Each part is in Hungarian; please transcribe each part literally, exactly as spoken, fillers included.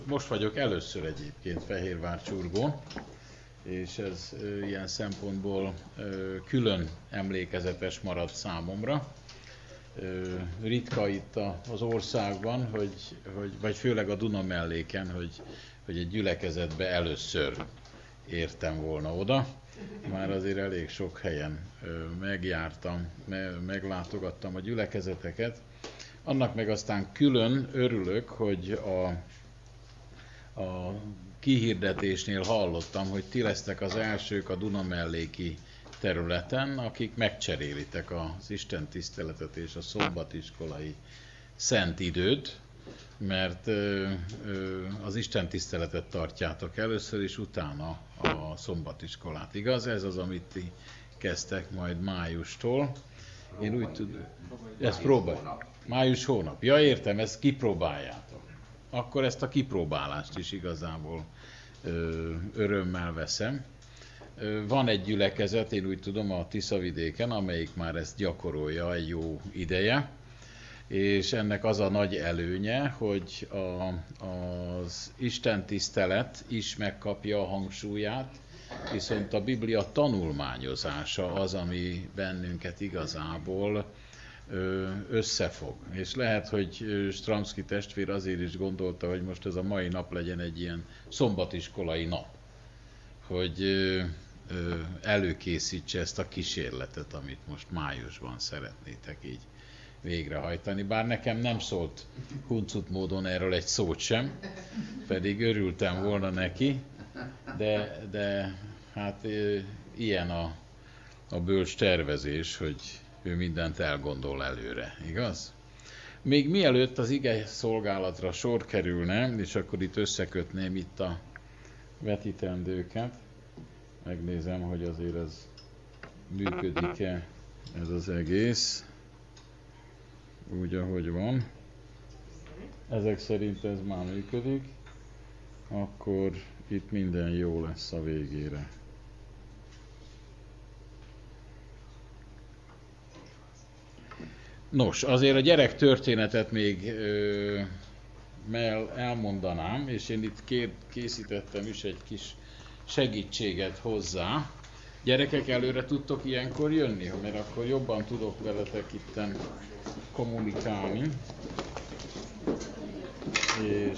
Most vagyok először egyébként Fehérvárcsurgón, és ez ö, ilyen szempontból ö, külön emlékezetes maradt számomra. Ö, ritka itt a, az országban, hogy, hogy, vagy főleg a Duna melléken, hogy, hogy egy gyülekezetbe először értem volna oda. Már azért elég sok helyen ö, megjártam, me, meglátogattam a gyülekezeteket. Annak meg aztán külön örülök, hogy a, a kihirdetésnél hallottam, hogy ti lesztek az elsők a Duna melléki területen, akik megcserélitek az Isten tiszteletet és a szombatiskolai szent időt, mert ö, ö, az Isten tiszteletet tartjátok először, és utána a szombatiskolát. Igaz? Ez az, amit ti kezdtek majd májustól. Én úgy tudom, ezt próbálj. Május hónap. Ja, értem, ezt kipróbáljátok. Akkor ezt a kipróbálást is igazából ö, örömmel veszem. Ö, van egy gyülekezet, én úgy tudom, a Tiszavidéken, amelyik már ezt gyakorolja egy jó ideje, és ennek az a nagy előnye, hogy a, az Isten tisztelet is megkapja a hangsúlyát, viszont a Biblia tanulmányozása az, ami bennünket igazából összefog. És lehet, hogy Stramski testvér azért is gondolta, hogy most ez a mai nap legyen egy ilyen szombatiskolai nap, hogy előkészítse ezt a kísérletet, amit most májusban szeretnétek így végrehajtani. Bár nekem nem szólt huncut módon erről egy szót sem, pedig örültem volna neki, de, de hát ilyen a, a bölcs tervezés, hogy ő mindent elgondol előre, igaz? Még mielőtt az ige szolgálatra sor kerülne, és akkor itt összekötném itt a vetítendőket, megnézem, hogy azért ez működik-e ez az egész, úgy, ahogy van. Ezek szerint ez már működik, akkor itt minden jó lesz a végére. Nos, azért a gyerek történetet még ö, elmondanám, és én itt kér, készítettem is egy kis segítséget hozzá. Gyerekek, előre tudtok ilyenkor jönni, mert akkor jobban tudok veletek itten kommunikálni. És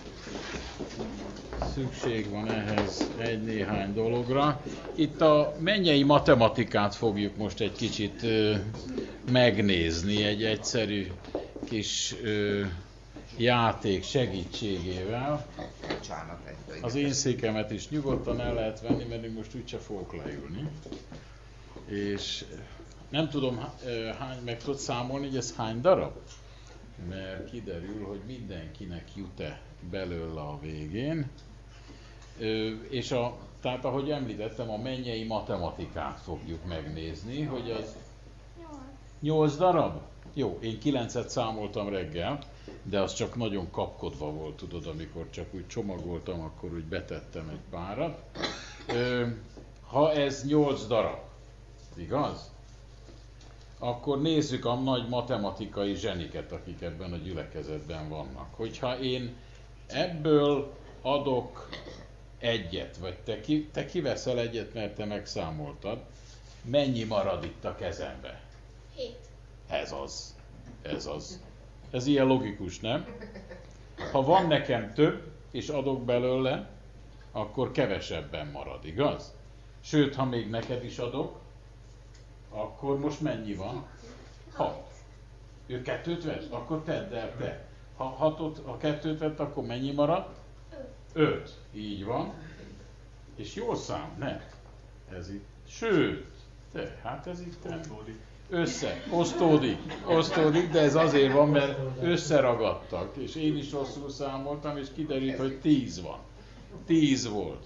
szükség van ehhez egy-néhány dologra. Itt a mennyei matematikát fogjuk most egy kicsit ö, megnézni, egy egyszerű kis ö, játék segítségével. Az én székemet is nyugodtan el lehet venni, mert én most úgyse fogok leülni. És nem tudom, hány, meg tudod számolni, hogy ez hány darab? Mert kiderül, hogy mindenkinek jut-e belőle a végén. És a, tehát ahogy említettem, a mennyei matematikát fogjuk megnézni, hogy az nyolc darab? Jó, én kilencet számoltam reggel, de az csak nagyon kapkodva volt, tudod, amikor csak úgy csomagoltam, akkor úgy betettem egy párat. Ha ez nyolc darab, igaz? Akkor nézzük a nagy matematikai zseniket, akik ebben a gyülekezetben vannak. Hogyha én ebből adok egyet, vagy te, ki, te kiveszel egyet, mert te megszámoltad, mennyi marad itt a kezembe? Hét. Ez az. Ez az. Ez ilyen logikus, nem? Ha van nekem több, és adok belőle, akkor kevesebben marad, igaz? Sőt, ha még neked is adok, akkor most mennyi van? Hat. Ő kettőt vett? Akkor tedd el te. Ha hatot, ha kettőt vett, akkor mennyi marad? Öt. Így van. És jól szám, ne? Ez itt. Sőt, te, hát ez itt össze, osztódik, osztódik, de ez azért van, mert összeragadtak, és én is rosszul számoltam, és kiderült, hogy tíz van. Tíz volt.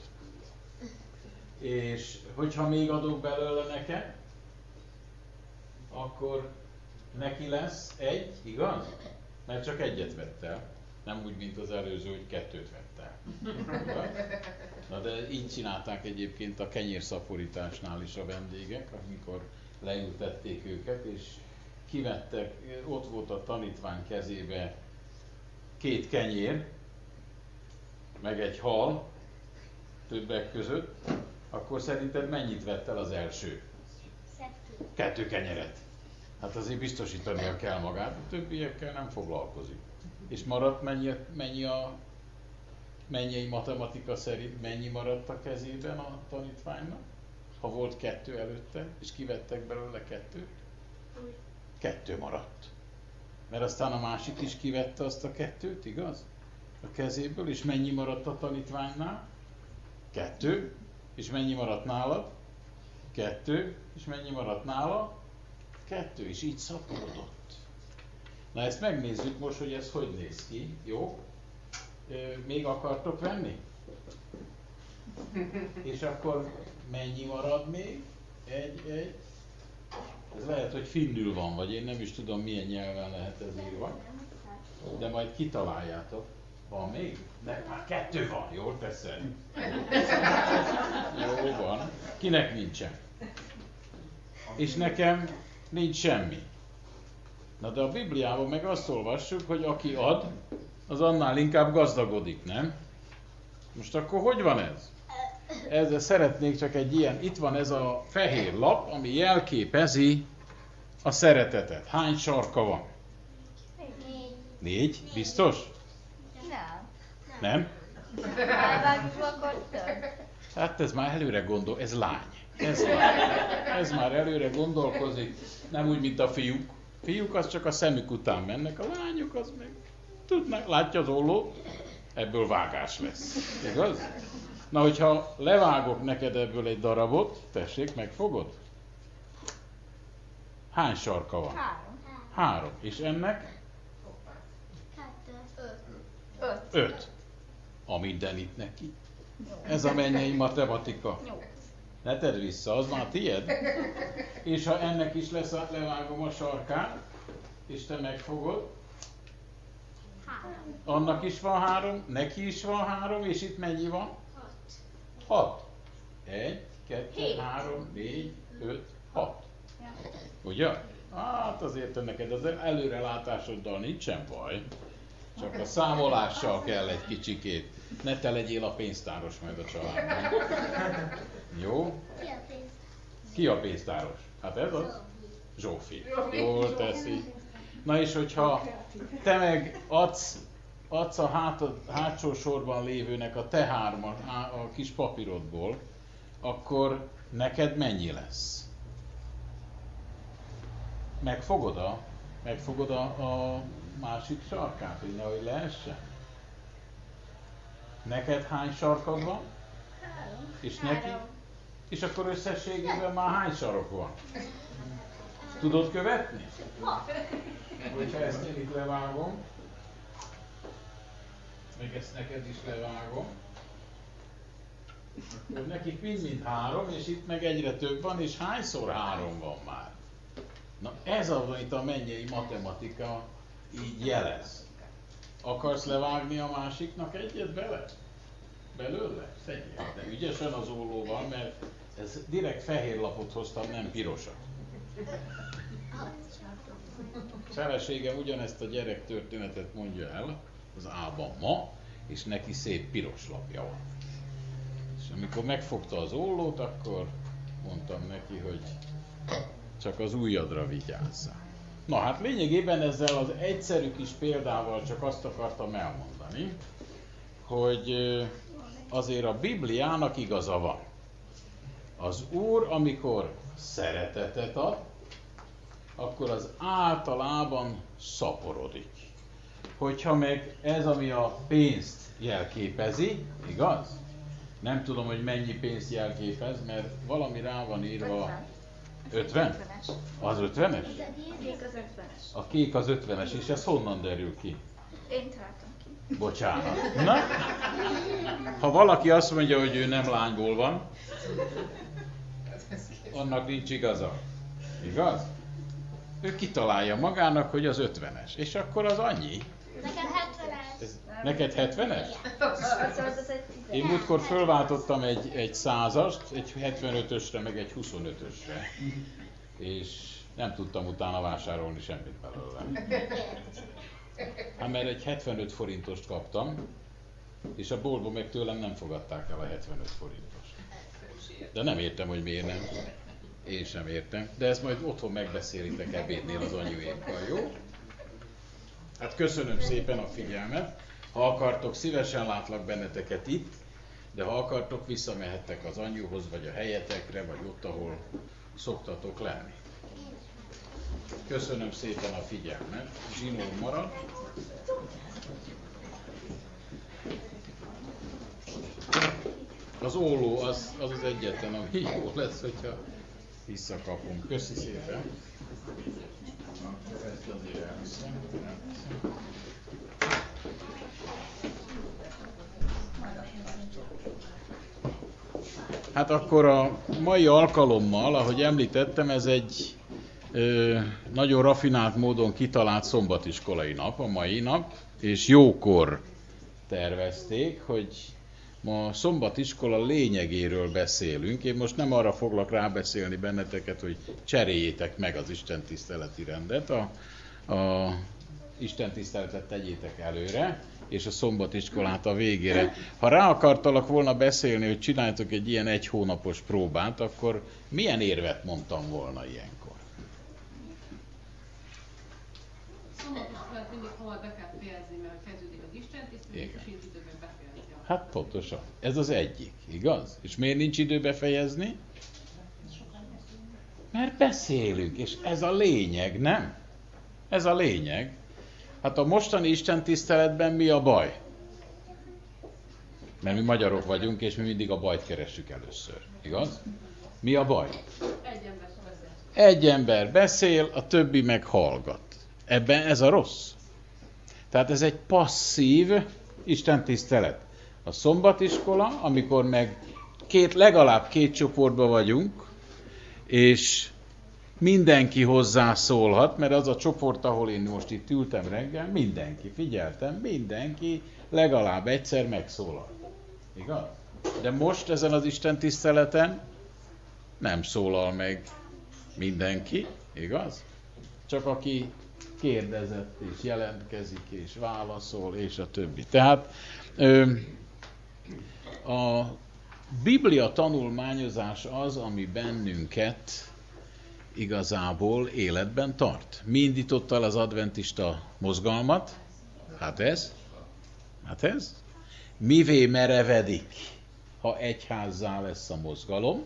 És hogyha még adok belőle neked, akkor neki lesz egy, igaz? Mert csak egyet vett el. Nem úgy, mint az előző, hogy kettőt vett el. Na de így csinálták egyébként a kenyérszaporításnál is a vendégek, amikor leültették őket, és kivettek, ott volt a tanítvány kezébe két kenyér, meg egy hal többek között, akkor szerinted mennyit vett el az első? Kettő. Kettő kenyeret. Hát azért biztosítania kell magát, a többiekkel nem foglalkozik. És maradt mennyi, mennyi a mennyei matematika szerint, mennyi maradt a kezében a tanítványnak? Ha volt kettő előtte, és kivettek belőle kettőt? Kettő maradt. Mert aztán a másik is kivette azt a kettőt, igaz? A kezéből, és mennyi maradt a tanítványnál? Kettő. És mennyi maradt nálad? Kettő. És mennyi maradt nála? Kettő. És így szaporodott. Na ezt megnézzük most, hogy ez hogy néz ki. Jó? Még akartok venni? És akkor mennyi marad még? Egy, egy. Ez lehet, hogy finnül van, vagy én nem is tudom, milyen nyelven lehet ez írva. De majd kitaláljátok. Van még? Ne, már kettő van, jól teszed? Jó van. Kinek nincsen? És nekem nincs semmi. Na de a Bibliában meg azt olvassuk, hogy aki ad, az annál inkább gazdagodik, nem? Most akkor hogy van ez? Ezzel szeretnék csak egy ilyen, itt van ez a fehér lap, ami jelképezi a szeretetet. Hány sarka van? Négy. Négy? Biztos? Nem. Nem? Elvágjuk akkor több. Hát ez már előre gondol, ez lány. Ez, lány. Ez már előre gondolkozik, nem úgy, mint a fiúk. Fiúk az csak a szemük után mennek, a lányok az meg tudnak, látja az ollót, ebből vágás lesz. Igaz? Na, hogyha levágok neked ebből egy darabot, tessék, megfogod? Hány sarka van? Három. Három. És ennek? Kettő. Öt. Öt. A minden itt neki. Ez a mennyei matematika. Nyolc. Ne tedd vissza, az már tied. És ha ennek is lesz, levágom a sarkát, és te megfogod, Három. annak is van három, neki is van három, és itt mennyi van? Hat. Hat. Egy, kettő, Hét. három, négy, öt, hat. Ja. Ugye? Hát azért te neked az előrelátásoddal nincsen baj. Csak a számolással kell egy kicsikét. Ne te legyél a pénztáros majd a családban. Jó? Ki a pénz? Ki a pénztáros? Hát ez az? Zsófi. Jól teszi. Na és hogyha te meg adsz, adsz a hátad, hátsó sorban lévőnek a te hárma, a kis papírodból, akkor neked mennyi lesz? Megfogod a, megfogod a, a másik sarkát, hogy nehogy leessen? Neked hány sarkad van? És neki? És akkor összességében már hány sarok van? Tudod követni? Hogyha ezt én itt levágom, meg ezt neked is levágom, akkor nekik mind-mind három, és itt meg egyre több van, és hányszor három van már? Na ez az, amit a mennyei matematika így jelez. Akarsz levágni a másiknak egyet bele? Belőle? Szedjél. De ügyesen az ollóval, mert ez direkt fehér lapot hoztam, nem pirosat. Feleségem ugyanezt a gyerek történetet mondja el az Ában ma, és neki szép piros lapja van. És amikor megfogta az ollót, akkor mondtam neki, hogy csak az ujjadra vigyázzál. Na hát lényegében ezzel az egyszerű kis példával csak azt akartam elmondani, hogy azért a Bibliának igaza van. Az Úr, amikor szeretetet ad, akkor az általában szaporodik. Hogyha meg ez, ami a pénzt jelképezi, igaz? Nem tudom, hogy mennyi pénzt jelképez, mert valami rá van írva. ötven? Az ötvenes? Kék az ötvenes. A kék az ötvenes, és ez honnan derül ki? Én találtam ki. Bocsánat. Na? Ha valaki azt mondja, hogy ő nem lányból van, annak nincs igaza. Igaz? Ő kitalálja magának, hogy az ötvenes. És akkor az annyi. Nekem hetvenes. Ez, neked hetvenes? Az az, az egy Én múltkor fölváltottam egy, egy százast, egy hetvenötösre, meg egy huszonötösre. És nem tudtam utána vásárolni semmit belőle. Hát mert egy hetvenöt forintost kaptam, És a boltban meg tőlem nem fogadták el a hetvenöt forintos. De nem értem, hogy miért nem. Én sem értem. De ezt majd otthon megbeszélitek ebédnél az anyuékkal, jó? Hát köszönöm szépen a figyelmet. Ha akartok, szívesen látlak benneteket itt, de ha akartok, visszamehettek az anyuhoz, vagy a helyetekre, vagy ott, ahol szoktatok lenni. Köszönöm szépen a figyelmet. Zsinór marad. Az óló az az, az egyetlen, ami jó lesz, hogyha visszakapunk. Köszi szépen. Ezt azért elviszem. Hát akkor a mai alkalommal, ahogy említettem, ez egy ö, nagyon rafinált módon kitalált szombatiskolai nap, a mai nap, és jókor tervezték, hogy ma a szombatiskola lényegéről beszélünk. Én most nem arra foglak rábeszélni benneteket, hogy cseréljétek meg az istentiszteleti rendet, a, a istentiszteletet tegyétek előre, és a szombatiskolát a végére. Ha rá akartalak volna beszélni, hogy csináljatok egy ilyen egy hónapos próbát, akkor milyen érvet mondtam volna ilyenkor? Szombatiskolát mindig hamar be kell fejezni, mert kezdődik az istentisztelet, és nincs időben befejezni. Hát pontosan. Ez az egyik, igaz? És miért nincs idő befejezni? Mert beszélünk, és ez a lényeg, nem? Ez a lényeg. Hát a mostani istentiszteletben mi a baj? Mert mi magyarok vagyunk, és mi mindig a bajt keressük először, igaz? Mi a baj? Egy ember beszél. Egy ember beszél, a többi meg hallgat. Ebben ez a rossz. Tehát ez egy passzív istentisztelet. A szombatiskola, amikor meg két, legalább két csoportban vagyunk, és mindenki hozzászólhat, mert az a csoport, ahol én most itt ültem reggel, mindenki, figyeltem, mindenki legalább egyszer megszólal. Igaz? De most ezen az istentiszteleten nem szólal meg mindenki, igaz? Csak aki kérdezett, és jelentkezik, és válaszol, és a többi. Tehát ö, a Biblia tanulmányozás az, ami bennünket igazából életben tart. Mi indította el az adventista mozgalmat? Hát ez? Hát ez? Mivé merevedik, ha egyházzá lesz a mozgalom?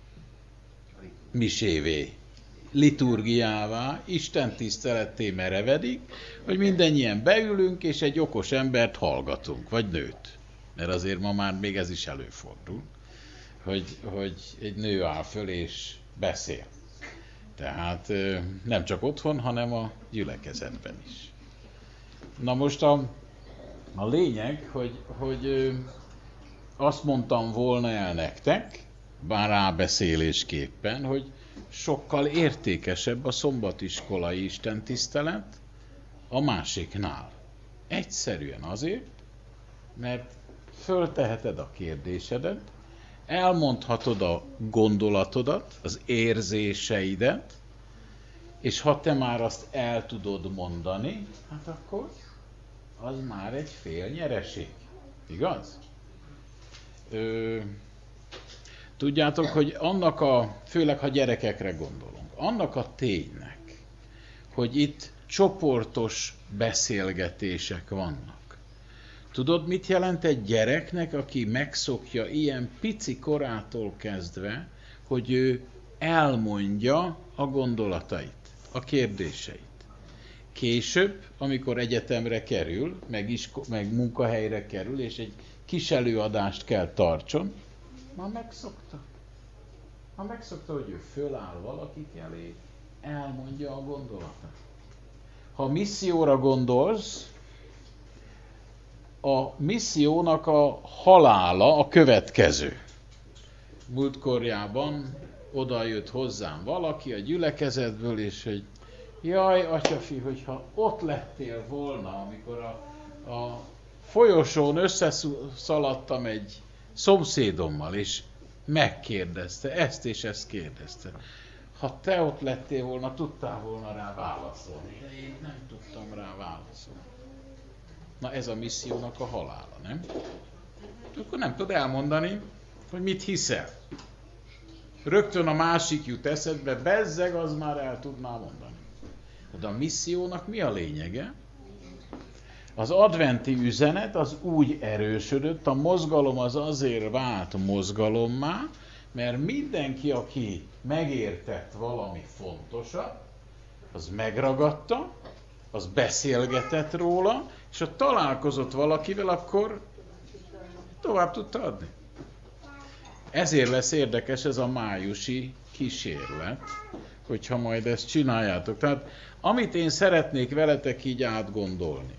Misévé, liturgiává, Isten tiszteletté merevedik, hogy mindennyien beülünk, és egy okos embert hallgatunk, vagy nőt. Mert azért ma már még ez is előfordul, hogy, hogy egy nő áll föl és beszél. Tehát nem csak otthon, hanem a gyülekezetben is. Na most a, a lényeg, hogy, hogy azt mondtam volna el nektek, bár rábeszélésképpen, hogy sokkal értékesebb a szombatiskolai istentisztelet a másiknál. Egyszerűen azért, mert fölteheted a kérdésedet, elmondhatod a gondolatodat, az érzéseidet, és ha te már azt el tudod mondani, hát akkor az már egy fél nyereség. Igaz? Ö, tudjátok, hogy annak a, főleg ha gyerekekre gondolunk, annak a ténynek, hogy itt csoportos beszélgetések vannak. Tudod, mit jelent egy gyereknek, aki megszokja ilyen pici korától kezdve, hogy ő elmondja a gondolatait, a kérdéseit. Később, amikor egyetemre kerül, meg, isko- meg munkahelyre kerül, és egy kis előadást kell tartson, már megszokta. Már megszokta, hogy ő föláll valakik elé, elmondja a gondolatát. Ha misszióra gondolsz, a missziónak a halála a következő. Múltkorjában oda jött hozzám valaki a gyülekezetből, és hogy jaj, atyafi, hogyha ott lettél volna, amikor a, a folyosón összeszaladtam egy szomszédommal, és megkérdezte, ezt és ezt kérdezte. Ha te ott lettél volna, tudtál volna rá válaszolni. De én nem tudtam rá válaszolni. Na ez a missziónak a halála, nem? Akkor nem tudod elmondani, hogy mit hiszel. Rögtön a másik jut eszedbe, bezzeg, az már el tudná mondani. De a missziónak mi a lényege? Az adventi üzenet az úgy erősödött, a mozgalom az azért vált mozgalommá, mert mindenki, aki megértett valami fontosat, az megragadta, az beszélgetett róla, és ha találkozott valakivel, akkor tovább tudta adni. Ezért lesz érdekes ez a májusi kísérlet, hogyha majd ezt csináljátok. Tehát amit én szeretnék veletek így átgondolni,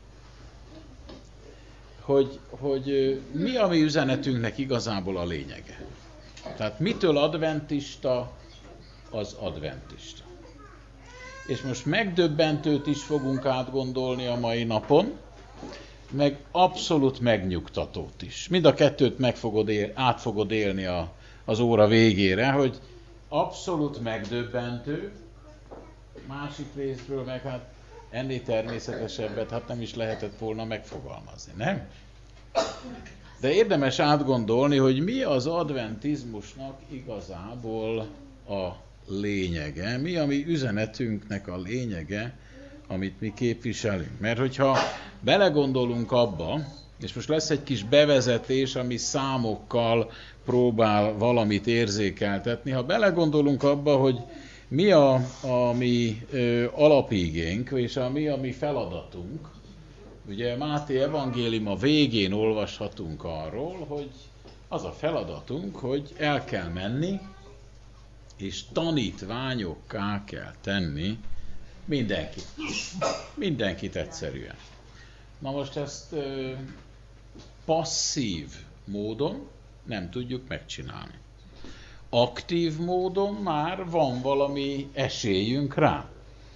hogy, hogy mi a mi üzenetünknek igazából a lényege. Tehát mitől adventista az adventista. És most megdöbbentőt is fogunk átgondolni a mai napon, meg abszolút megnyugtatót is. Mind a kettőt meg fogod él, át fogod élni a, az óra végére, hogy abszolút megdöbbentő, másik részről meg hát ennél természetesebbet hát nem is lehetett volna megfogalmazni, nem? De érdemes átgondolni, hogy mi az adventizmusnak igazából a lényege, mi a mi üzenetünknek a lényege, amit mi képviselünk. Mert hogyha belegondolunk abba, és most lesz egy kis bevezetés, ami számokkal próbál valamit érzékeltetni, ha belegondolunk abba, hogy mi a, a mi ö, alapigénk, és a mi a mi feladatunk, ugye Máté evangélium a végén olvashatunk arról, hogy az a feladatunk, hogy el kell menni, és tanítványokká kell tenni mindenkit. Mindenkit egyszerűen. Na most ezt ö, passzív módon nem tudjuk megcsinálni. Aktív módon már van valami esélyünk rá.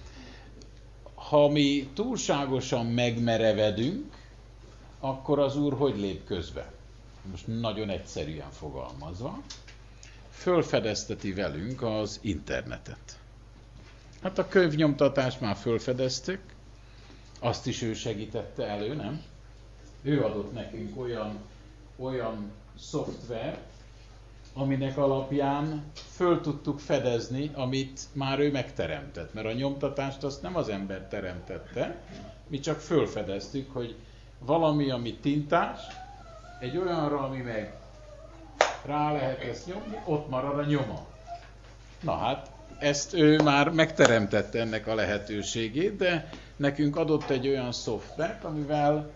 Ha mi túlságosan megmerevedünk, akkor az Úr hogy lép közbe? Most nagyon egyszerűen fogalmazva, fölfedezteti velünk az internetet. Hát a könyvnyomtatást már fölfedeztük, azt is ő segítette elő, nem? Ő adott nekünk olyan, olyan szoftvert, aminek alapján föl tudtuk fedezni, amit már ő megteremtett. Mert a nyomtatást azt nem az ember teremtette, mi csak fölfedeztük, hogy valami, ami tintás, egy olyanra, ami meg rá lehet ezt nyomni, ott marad a nyoma. Na hát, ezt ő már megteremtette ennek a lehetőségét, de nekünk adott egy olyan szoftvert, amivel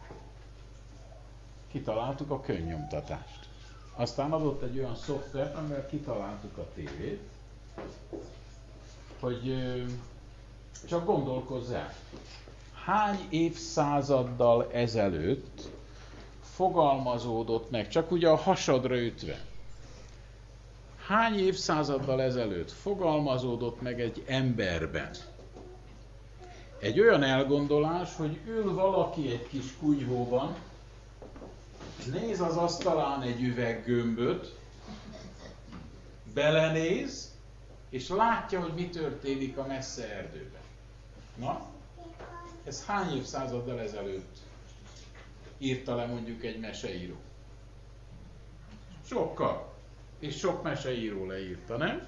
kitaláltuk a könyvnyomtatást. Aztán adott egy olyan szoftvert, amivel kitaláltuk a tévét, hogy csak gondolkozz el, hány évszázaddal ezelőtt fogalmazódott meg, csak ugye a hasadra ütve, hány évszázaddal ezelőtt fogalmazódott meg egy emberben egy olyan elgondolás, hogy ül valaki egy kis kunyhóban, néz az asztalán egy üveggömböt, belenéz, és látja, hogy mi történik a messze erdőben. Na, ez hány évszázaddal ezelőtt írta le mondjuk egy meseíró? Sokkal. És sok meseíró leírta, nem?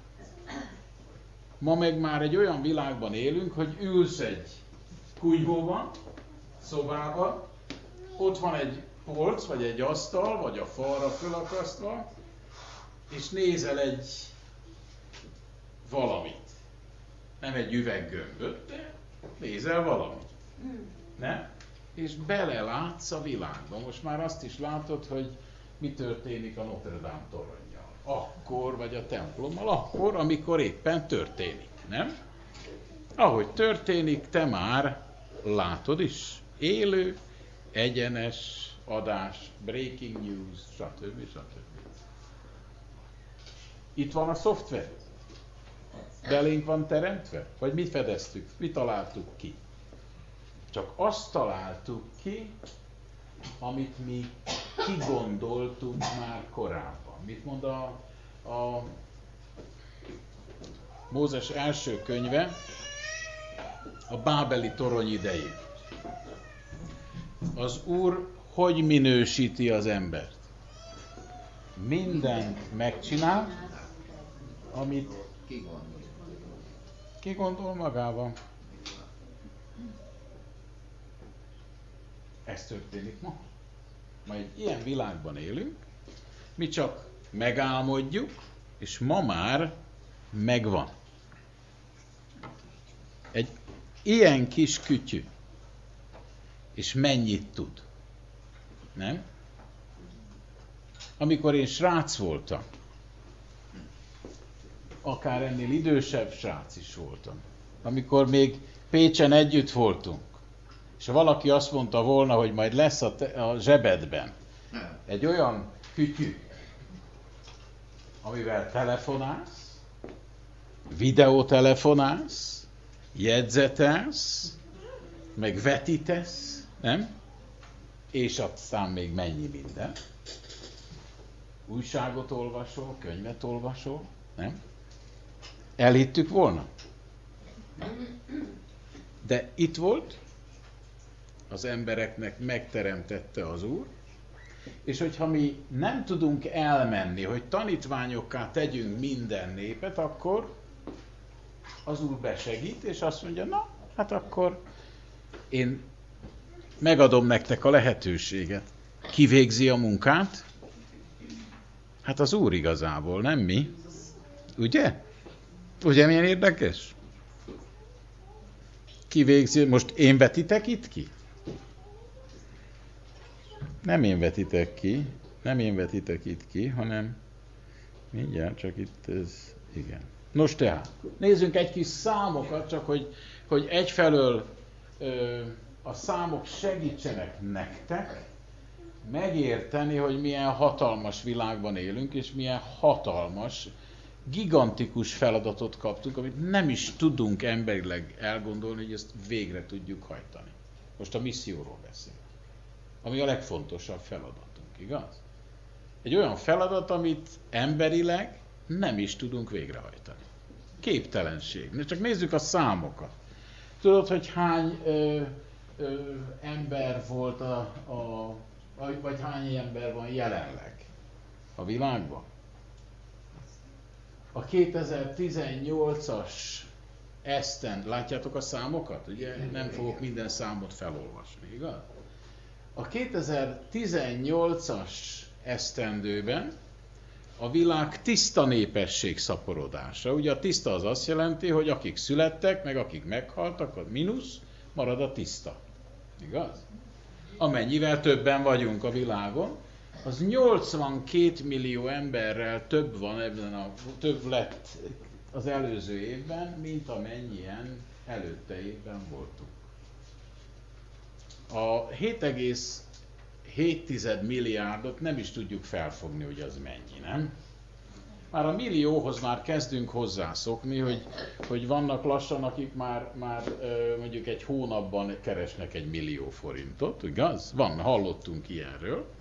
Ma meg már egy olyan világban élünk, hogy ülsz egy kunyhóban, szobában, ott van egy polc, vagy egy asztal, vagy a falra fölakasztva, és nézel egy valamit. Nem egy üveggömböt, de nézel valamit. Nem? És belelátsz a világba. Most már azt is látod, hogy mi történik a Notre Dame toronnyal. Akkor, vagy a templommal, akkor, amikor éppen történik. Nem? Ahogy történik, te már látod is. Élő, egyenes adás, breaking news, stb. stb. Itt van a szoftver. Belénk van teremtve? Vagy mi fedeztük? Mi találtuk ki? Csak azt találtuk ki, amit mi kigondoltunk már korábban. Mit mond a, a Mózes első könyve a bábeli torony idején? az Úr hogy minősíti az embert? Mindent megcsinál, amit ki gondol magában. Ez történik ma. Ma egy ilyen világban élünk, mi csak megálmodjuk, és ma már megvan. Egy ilyen kis kütyű, és mennyit tud? Nem? Amikor én srác voltam, akár ennél idősebb srác is voltam, amikor még Pécsen együtt voltunk, és ha valaki azt mondta volna, hogy majd lesz a, te- a zsebedben egy olyan kütyű, amivel telefonálsz, videótelefonálsz, jegyzetelsz, meg vetítesz, nem? És aztán még mennyi minden. Újságot olvasol, könyvet olvasol, nem? Elhittük volna. De itt volt, az embereknek megteremtette az Úr, és hogyha mi nem tudunk elmenni, hogy tanítványokká tegyünk minden népet, akkor az Úr besegít, és azt mondja, na, hát akkor én megadom nektek a lehetőséget. Ki végzi a munkát? Hát az Úr igazából, nem mi. Ugye? Ugye milyen érdekes? Ki végzi? Most én vetitek itt ki? Nem én vetitek ki, nem én vetitek itt ki, hanem mindjárt csak itt ez, igen. Nos tehát, nézzünk egy kis számokat, csak hogy, hogy egyfelől ö, a számok segítsenek nektek megérteni, hogy milyen hatalmas világban élünk, és milyen hatalmas, gigantikus feladatot kaptunk, amit nem is tudunk emberileg elgondolni, hogy ezt végre tudjuk hajtani. Most a misszióról beszélünk. Ami a legfontosabb feladatunk, igaz? Egy olyan feladat, amit emberileg nem is tudunk végrehajtani. Képtelenség. Csak nézzük a számokat. Tudod, hogy hány ö, ö, ember volt a, a vagy, vagy hány ember van jelenleg a világban? A kétezer-tizennyolcas esztend, látjátok a számokat? Ugye nem fogok minden számot felolvasni, igaz? A kétezer-tizennyolcas esztendőben a világ tiszta népesség szaporodása. Ugye a tiszta az azt jelenti, hogy akik születtek, meg akik meghaltak, a mínusz, marad a tiszta. Igaz? Amennyivel többen vagyunk a világon, az nyolcvankét millió emberrel több van ebben a, több lett az előző évben, mint amennyien előtte évben voltunk. A hét egész hét milliárdot nem is tudjuk felfogni, hogy az mennyi, nem? Már a millióhoz már kezdünk hozzászokni, hogy, hogy vannak lassan, akik már, már mondjuk egy hónapban keresnek egy millió forintot, igaz? Van, hallottunk ilyenről.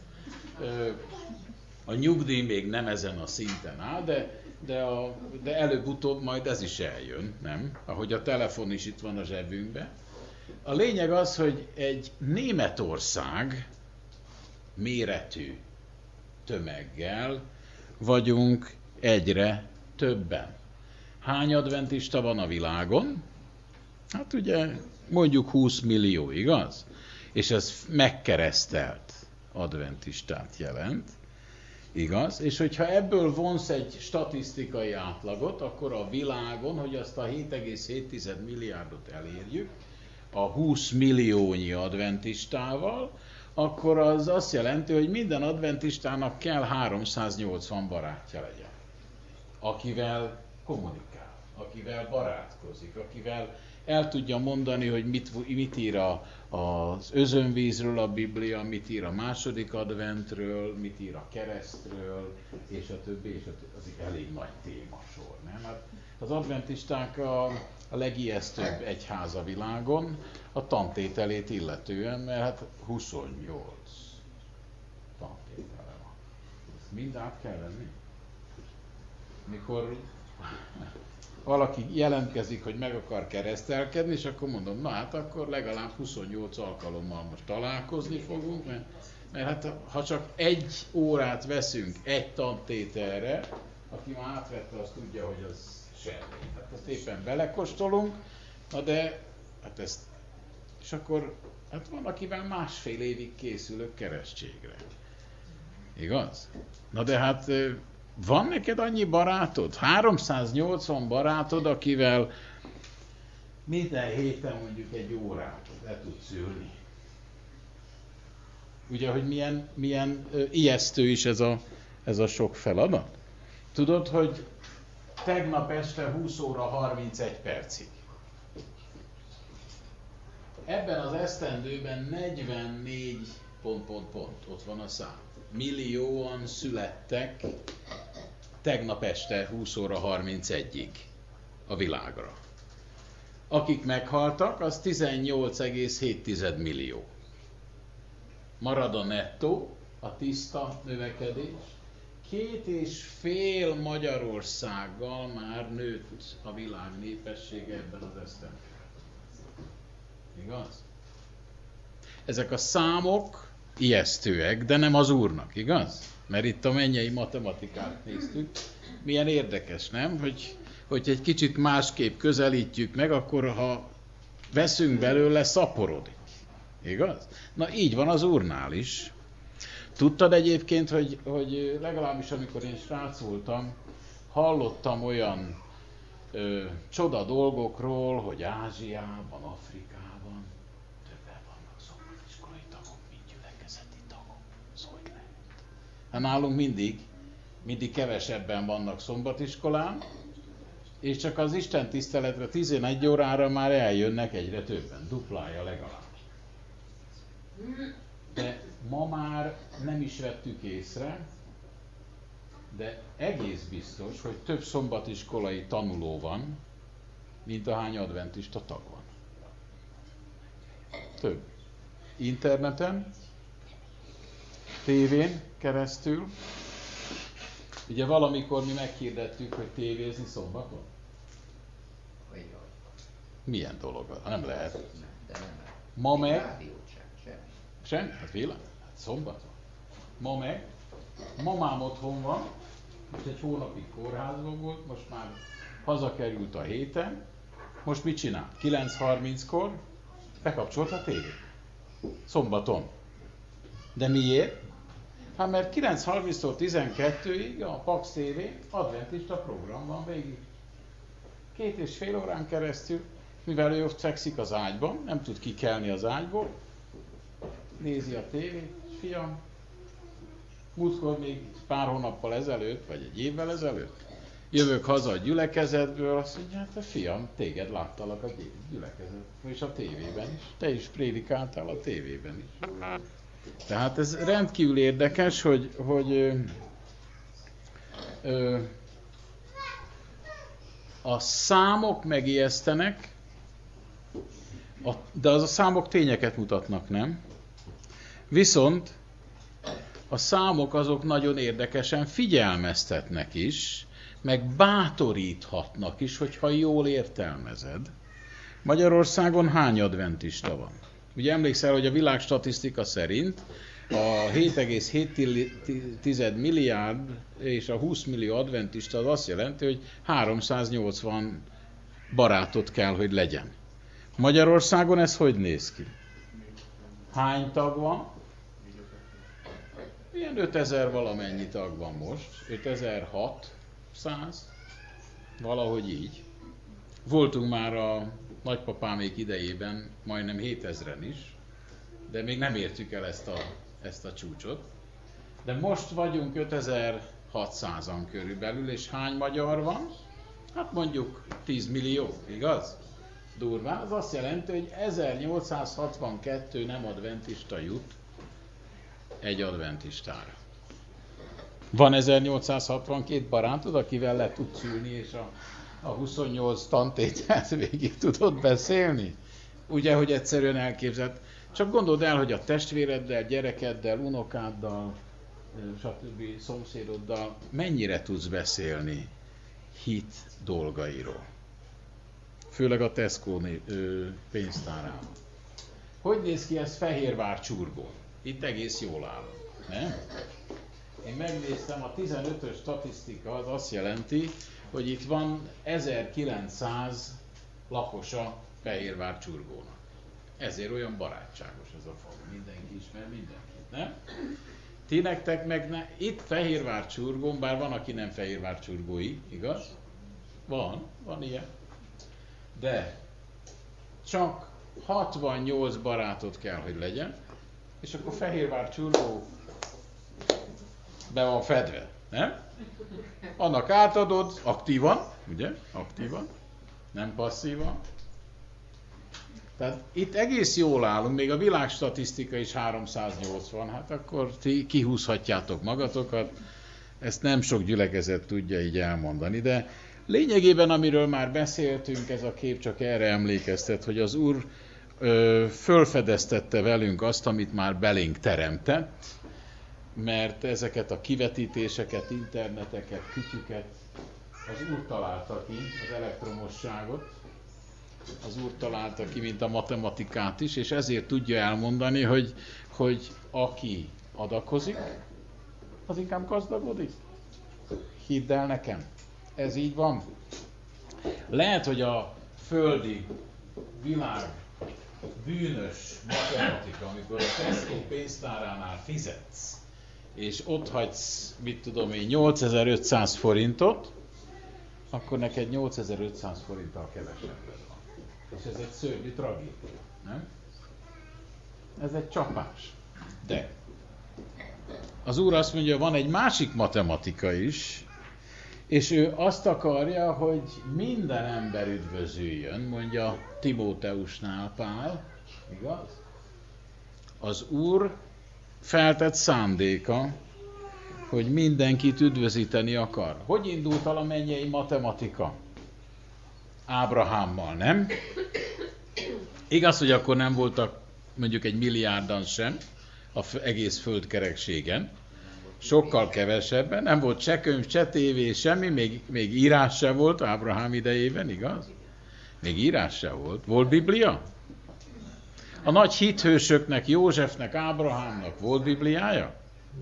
A nyugdíj még nem ezen a szinten áll, de, de, a, de előbb-utóbb majd ez is eljön, nem? Ahogy a telefon is itt van a zsebünkben. A lényeg az, hogy egy Németország méretű tömeggel vagyunk egyre többen. Hány adventista van a világon? Hát ugye mondjuk húsz millió, igaz? És ez megkeresztelt adventistát jelent, igaz? És hogyha ebből vonsz egy statisztikai átlagot, akkor a világon, hogy azt a hét egész hét milliárdot elérjük, a húsz milliónyi adventistával, akkor az azt jelenti, hogy minden adventistának kell háromszáznyolcvan barátja legyen, akivel kommunikál, akivel barátkozik, akivel el tudja mondani, hogy mit, mit ír a, az özönvízről a Biblia, mit ír a második adventről, mit ír a keresztről, és a többi, és a többi. Az egy elég nagy témasor, nem? Hát az adventisták a, a legijesztőbb egyház a világon, a tantételét illetően, mert hát huszonnyolc tantétele van. Ezt mind át kell venni. Mikor valaki jelentkezik, hogy meg akar keresztelkedni, és akkor mondom, na hát akkor legalább huszonnyolc alkalommal most találkozni fogunk, mert, mert hát ha csak egy órát veszünk egy tantételre, aki már átvette, az tudja, hogy az semmi. Hát azt éppen belekóstolunk, na de, hát ezt, és akkor, hát van, akivel másfél évig készülök keresztségre. Igaz? Na de hát van neked annyi barátod? háromszáznyolcvan barátod, akivel minden héten mondjuk egy órát le tudsz ülni. Ugye, hogy milyen, milyen ö, ijesztő is ez a, ez a sok feladat? Tudod, hogy tegnap este húsz óra harmincegy percig. Ebben az esztendőben negyvennégy pont, pont, pont, ott van a szám. Millióan születtek tegnap este húsz óra harmincegyig a világra. Akik meghaltak, az tizennyolc egész hét millió. Marad a nettó, a tiszta növekedés. Két és fél Magyarországgal már nőtt a világ népessége ebben az esztendőben. Igaz? Ezek a számok ijesztőek, de nem az Úrnak, igaz? Mert itt a mennyei matematikát néztük. Milyen érdekes, nem? Hogy, hogy egy kicsit másképp közelítjük meg, akkor ha veszünk belőle, szaporodik. Igaz? Na így van az Úrnál is. Tudtad egyébként, hogy, hogy legalábbis amikor én srác voltam, hallottam olyan ö, csoda dolgokról, hogy Ázsiában, Afrikában többen vannak szombatiskolai tagok, mint gyülekezeti tagok. Ez hogy lehet? Hát nálunk mindig, mindig kevesebben vannak szombatiskolán, és csak az Isten tiszteletre tizenegy órára már eljönnek egyre többen, duplája legalább. De ma már nem is vettük észre, de egész biztos, hogy több szombatiskolai tanuló van, mint ahány adventista tag van. Több. Interneten, tévén keresztül. Ugye valamikor mi meghirdettük, hogy tévézni szombaton. Milyen dolog? Nem lehet. Ma meg... Sem? Hát világ? Hát szombaton. Ma meg, mamám otthon van, most egy hónapig kórházban volt, most már hazakerült a héten, most mit csinál? kilenc harminckor bekapcsolt a tévét. Szombaton. De miért? Hát mert kilenc harminctól tizenkettőig a Pax té vé adventista program van végig. Két és fél órán keresztül, mivel ő ott fekszik az ágyban, nem tud kikelni az ágyból, nézi a tévét, fiam, múltkor még pár hónappal ezelőtt, vagy egy évvel ezelőtt, jövök haza a gyülekezetből, azt mondja, hát a fiam, téged láttalak a gyülekezetben, és a tévében is. Te is prédikáltál a tévében is. Tehát ez rendkívül érdekes, hogy, hogy ö, ö, a számok megijesztenek, a, de az a számok tényeket mutatnak, nem? Viszont a számok azok nagyon érdekesen figyelmeztetnek is, meg bátoríthatnak is, hogyha jól értelmezed. Magyarországon hány adventista van? Ugye emlékszel, hogy a világstatisztika szerint a hét egész hét milliárd és a húsz millió adventista az azt jelenti, hogy háromszáznyolcvan barátot kell, hogy legyen. Magyarországon ez hogy néz ki? Hány tag van? Ilyen ötezer valamennyi tag van most, ötezer-hatszáz, valahogy így. Voltunk már a nagypapámék idejében majdnem hétezren is, de még nem értük el ezt a, ezt a csúcsot. De most vagyunk ötezer-hatszázan körülbelül, és hány magyar van? Hát mondjuk tíz millió, igaz? Durván, az azt jelenti, hogy ezernyolcszázhatvankettő nem adventista jut egy adventistára. Van ezernyolcszázhatvankét barátod, akivel le tudsz ülni, és a, a huszonnyolc tantételt végig tudod beszélni? Ugye, hogy egyszerűen elképzelt. Csak gondold el, hogy a testvéreddel, gyerekeddel, unokáddal, stb. Szomszédoddal mennyire tudsz beszélni hit dolgairól. Főleg a Tesco pénztárában. Hogy néz ki ez Fehérvár csurgón? Itt egész jól állunk, nem? Én megnéztem, a tizenötös statisztika az azt jelenti, hogy itt van ezerkilencszáz lakosa Fehérvár csurgónak. Ezért olyan barátságos ez a falu. Mindenki ismer mindenkit, nem? Ti nektek meg ne... Itt Fehérvár csurgón, bár van, aki nem Fehérvár csurgói, igaz? Van, van ilyen. De csak hatvannyolc barátod kell, hogy legyen, és akkor Fehérvár csurgó be van fedve, nem? Annak átadod, aktívan, ugye? Aktívan, nem passzívan. Tehát itt egész jól állunk, még a világstatisztika is háromszáznyolcvan, hát akkor ti kihúzhatjátok magatokat, ezt nem sok gyülekezet tudja így elmondani, de lényegében, amiről már beszéltünk, ez a kép csak erre emlékeztet, hogy az Úr ö, fölfedeztette velünk azt, amit már belénk teremtett, mert ezeket a kivetítéseket, interneteket, kütyüket az Úr találta ki, az elektromosságot, az Úr találta ki, mint a matematikát is, és ezért tudja elmondani, hogy, hogy aki adakozik, az inkább gazdagodik. Hidd el nekem, ez így van. Lehet, hogy a földi világ bűnös matematika, amikor a Tesco pénztáránál fizetsz, és ott hagysz, mit tudom én, nyolcezer-ötszáz forintot, akkor neked nyolcezer-ötszáz forinttal kevesebbet van. És ez egy szörnyű tragédia, nem? Ez egy csapás. De az Úr azt mondja, van egy másik matematika is, és ő azt akarja, hogy minden ember üdvözüljön, mondja Timóteusnál Pál, igaz? Az Úr feltett szándéka, hogy mindenkit üdvözíteni akar. Hogy indult el a mennyei matematika? Ábrahámmal, nem? Igaz, hogy akkor nem voltak mondjuk egy milliárdan sem az egész földkerekségen, sokkal kevesebben, nem volt se könyv, se tévé, semmi, még, még írás se volt Ábrahám idejében, igaz? Még írás se volt. Volt Biblia? A nagy hithősöknek, Józsefnek, Ábrahámnak volt Bibliája?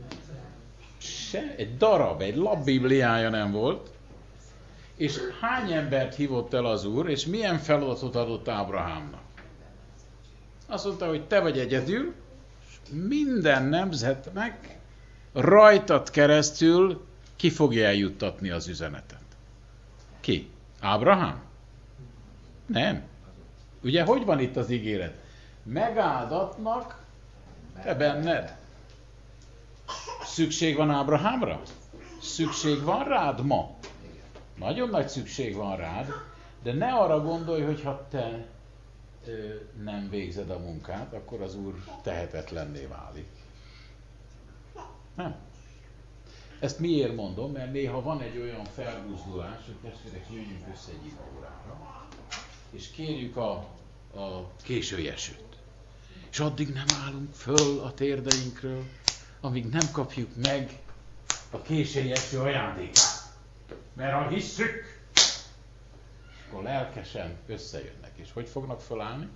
Se, egy darab, egy lap Bibliája nem volt. És hány embert hívott el az Úr, és milyen feladatot adott Ábrahámnak? Azt mondta, hogy te vagy egyedül, és minden nemzetnek rajtad keresztül ki fogja eljuttatni az üzenetet. Ki? Ábrahám? Nem. Ugye, hogy van itt az ígéret? Megáldatnak te benned. Szükség van Ábrahámra? Szükség van rád ma? Nagyon nagy szükség van rád, de ne arra gondolj, hogy ha te ö, nem végzed a munkát, akkor az Úr tehetetlenné válik. Nem. Ezt miért mondom? Mert néha van egy olyan felbuzdulás, hogy testvérek, jöjjünk össze egy imaórára, és kérjük a, a késői esőt. És addig nem állunk föl a térdeinkről, amíg nem kapjuk meg a késői eső ajándékát. Mert ha hisszük, akkor lelkesen összejönnek. És hogy fognak fölállni?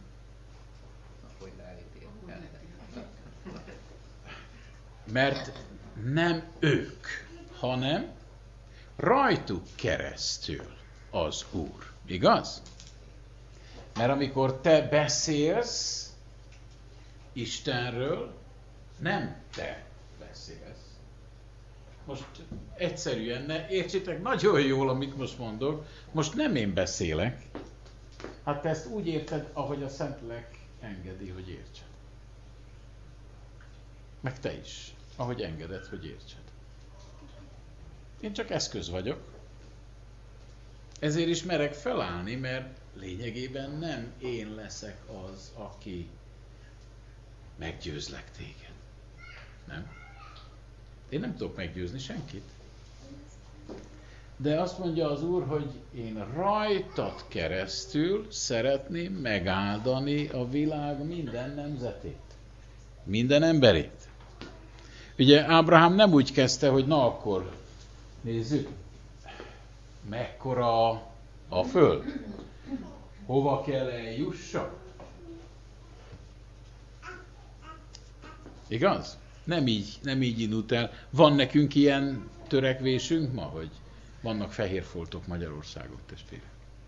Mert nem ők, hanem rajtuk keresztül az Úr. Igaz? Mert amikor te beszélsz Istenről, nem te beszélsz. Most egyszerűen ne értsétek nagyon jól, amit most mondok. Most nem én beszélek. Hát te ezt úgy érted, ahogy a Szentlélek engedi, hogy értsed. Meg te is, ahogy engeded, hogy értsed. Én csak eszköz vagyok. Ezért is merek felállni, mert lényegében nem én leszek az, aki meggyőzlek téged. Nem? Én nem tudok meggyőzni senkit. De azt mondja az Úr, hogy én rajtad keresztül szeretném megáldani a világ minden nemzetét. Minden emberét. Ugye Ábrahám nem úgy kezdte, hogy na akkor nézzük. mekkora a Föld? Hova kell eljussak? Igaz? Nem így, nem így indult el. Van nekünk ilyen törekvésünk ma, hogy vannak fehér foltok Magyarországon, testvérek.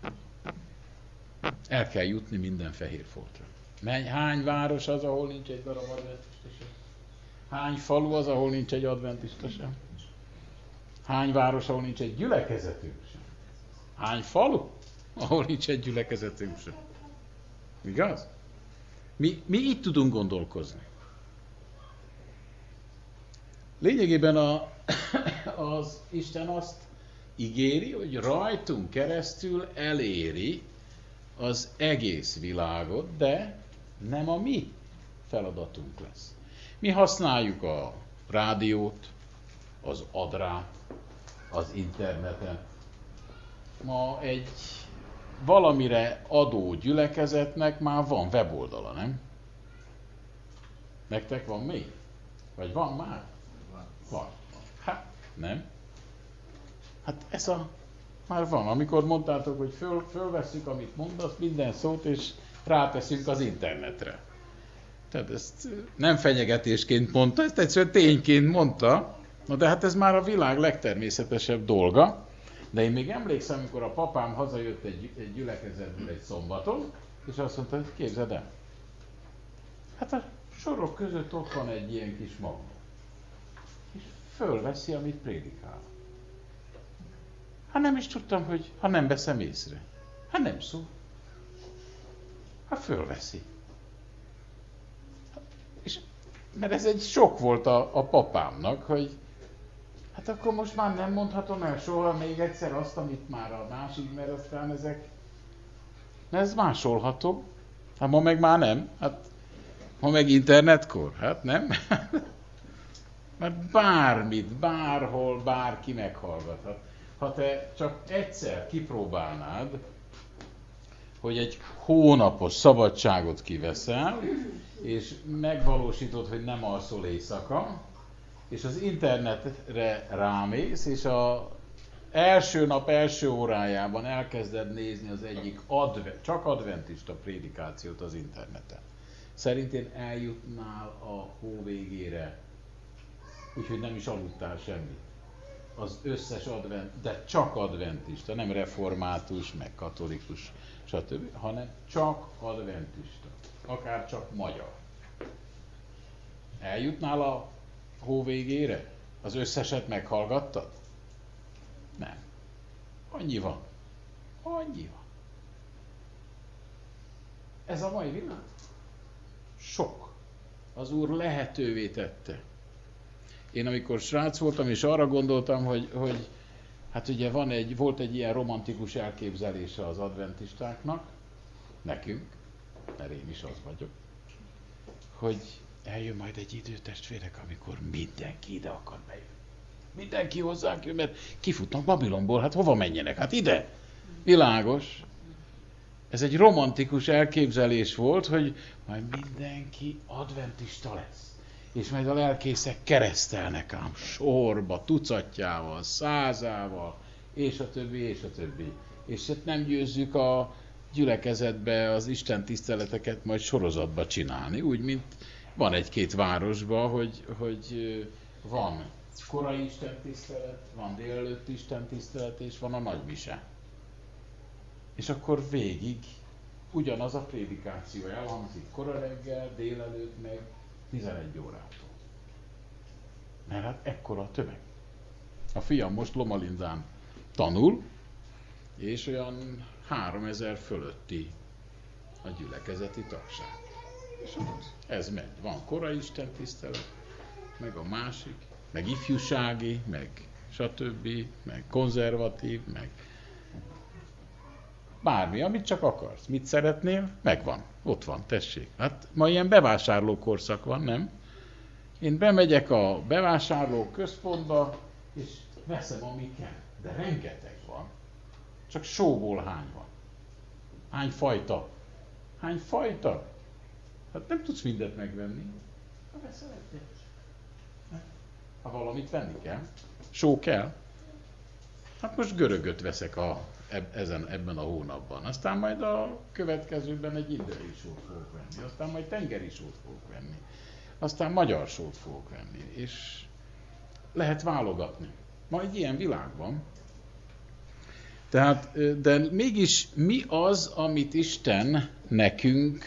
El kell jutni minden fehér foltra. Menj, hány város az, ahol nincs egy darab adventista sem? Hány falu az, ahol nincs egy adventista sem? Hány város, ahol nincs egy gyülekezetünk sem? Hány falu, ahol nincs egy gyülekezetünk sem? Igaz? Mi, mi így tudunk gondolkozni. Lényegében a, az Isten azt ígéri, hogy rajtunk keresztül eléri az egész világot, de nem a mi feladatunk lesz. Mi használjuk a rádiót, az adrát, az interneten. Ma egy valamire adó gyülekezetnek már van weboldala, nem? Nektek van még? Vagy van már? Van. Hát, nem? Hát ez a... Már van, amikor mondtátok, hogy föl, fölvesszük, amit mondasz, minden szót, és ráteszünk az internetre. Tehát ezt nem fenyegetésként mondta, ezt egyszerűen tényként mondta. Na de hát ez már a világ legtermészetesebb dolga. De én még emlékszem, amikor a papám hazajött egy, egy gyülekezetből egy szombaton, és azt mondta, hogy képzeld el. Hát a sorok között ott van egy ilyen kis magnó. És fölveszi, amit prédikál. Hát nem is tudtam, hogy ha nem veszem észre. Hát nem szól. Hát fölveszi. És, mert ez egy sok volt a, a papámnak, hogy hát akkor most már nem mondhatom el soha még egyszer azt, amit már a másik, mert aztán ezek... Mert ez másolható. Hát ma meg már nem. Hát ma meg internetkor. Hát nem. Mert bármit, bárhol, bárki meghallgathat. Ha te csak egyszer kipróbálnád, hogy egy hónapos szabadságot kiveszel, és megvalósítod, hogy nem alszol éjszaka, és az internetre rámész, és a első nap első órájában elkezded nézni az egyik adve, csak adventista prédikációt az interneten. Szerinted eljutnál a hó végére, úgyhogy nem is aludtál semmit. Az összes advent, de csak adventista, nem református, meg katolikus, stb., hanem csak adventista, akár csak magyar. Eljutnál a hó végére? Az összeset meghallgattad? Nem. Annyi van. Annyi van. Ez a mai világ? Sok. Az Úr lehetővé tette. Én amikor srác voltam, és arra gondoltam, hogy, hogy hát ugye van egy, volt egy ilyen romantikus elképzelése az adventistáknak, nekünk, mert én is az vagyok, hogy eljön majd egy idő, testvérek, amikor mindenki ide akar bejönni. Mindenki hozzánk jön, mert kifutnak Babilonból, hát hova menjenek? Hát ide! Világos. Ez egy romantikus elképzelés volt, hogy majd mindenki adventista lesz. És majd a lelkészek keresztelnek ám sorba, tucatjával, százával, és a többi, és a többi. És hát nem győzzük a gyülekezetbe az Isten tiszteleteket majd sorozatba csinálni, úgy, mint van egy-két városban, hogy, hogy van korai istentisztelet, van délelőtt istentisztelet, és van a nagymise. És akkor végig ugyanaz a prédikáció elhangzik kora reggel, délelőtt, meg tizenegy órától. Mert hát ekkora a tömeg. A fiam most Lomalindán tanul, és olyan háromezer fölötti a gyülekezeti tagság. És ez megy. Van korai istentisztelet, meg a másik, meg ifjúsági, meg stb., meg konzervatív, meg bármi, amit csak akarsz. Mit szeretnél? Megvan. Ott van, tessék. Hát ma ilyen bevásárlókorszak van, nem? Én bemegyek a bevásárló központba, és veszem, ami kell. De rengeteg van. Csak sóból hány van? Hány fajta? Hány fajta? Hát nem tudsz mindent megvenni. Ha veszel egyet. Ha valamit venni kell. Só kell. hát most görögöt veszek a, eb, ezen, ebben a hónapban. Aztán majd a következőben egy indiai sót fogok venni. Aztán majd tengeri sót fogok venni. Aztán magyar sót fogok venni. És lehet válogatni. Ma egy ilyen világban. Tehát, de mégis mi az, amit Isten nekünk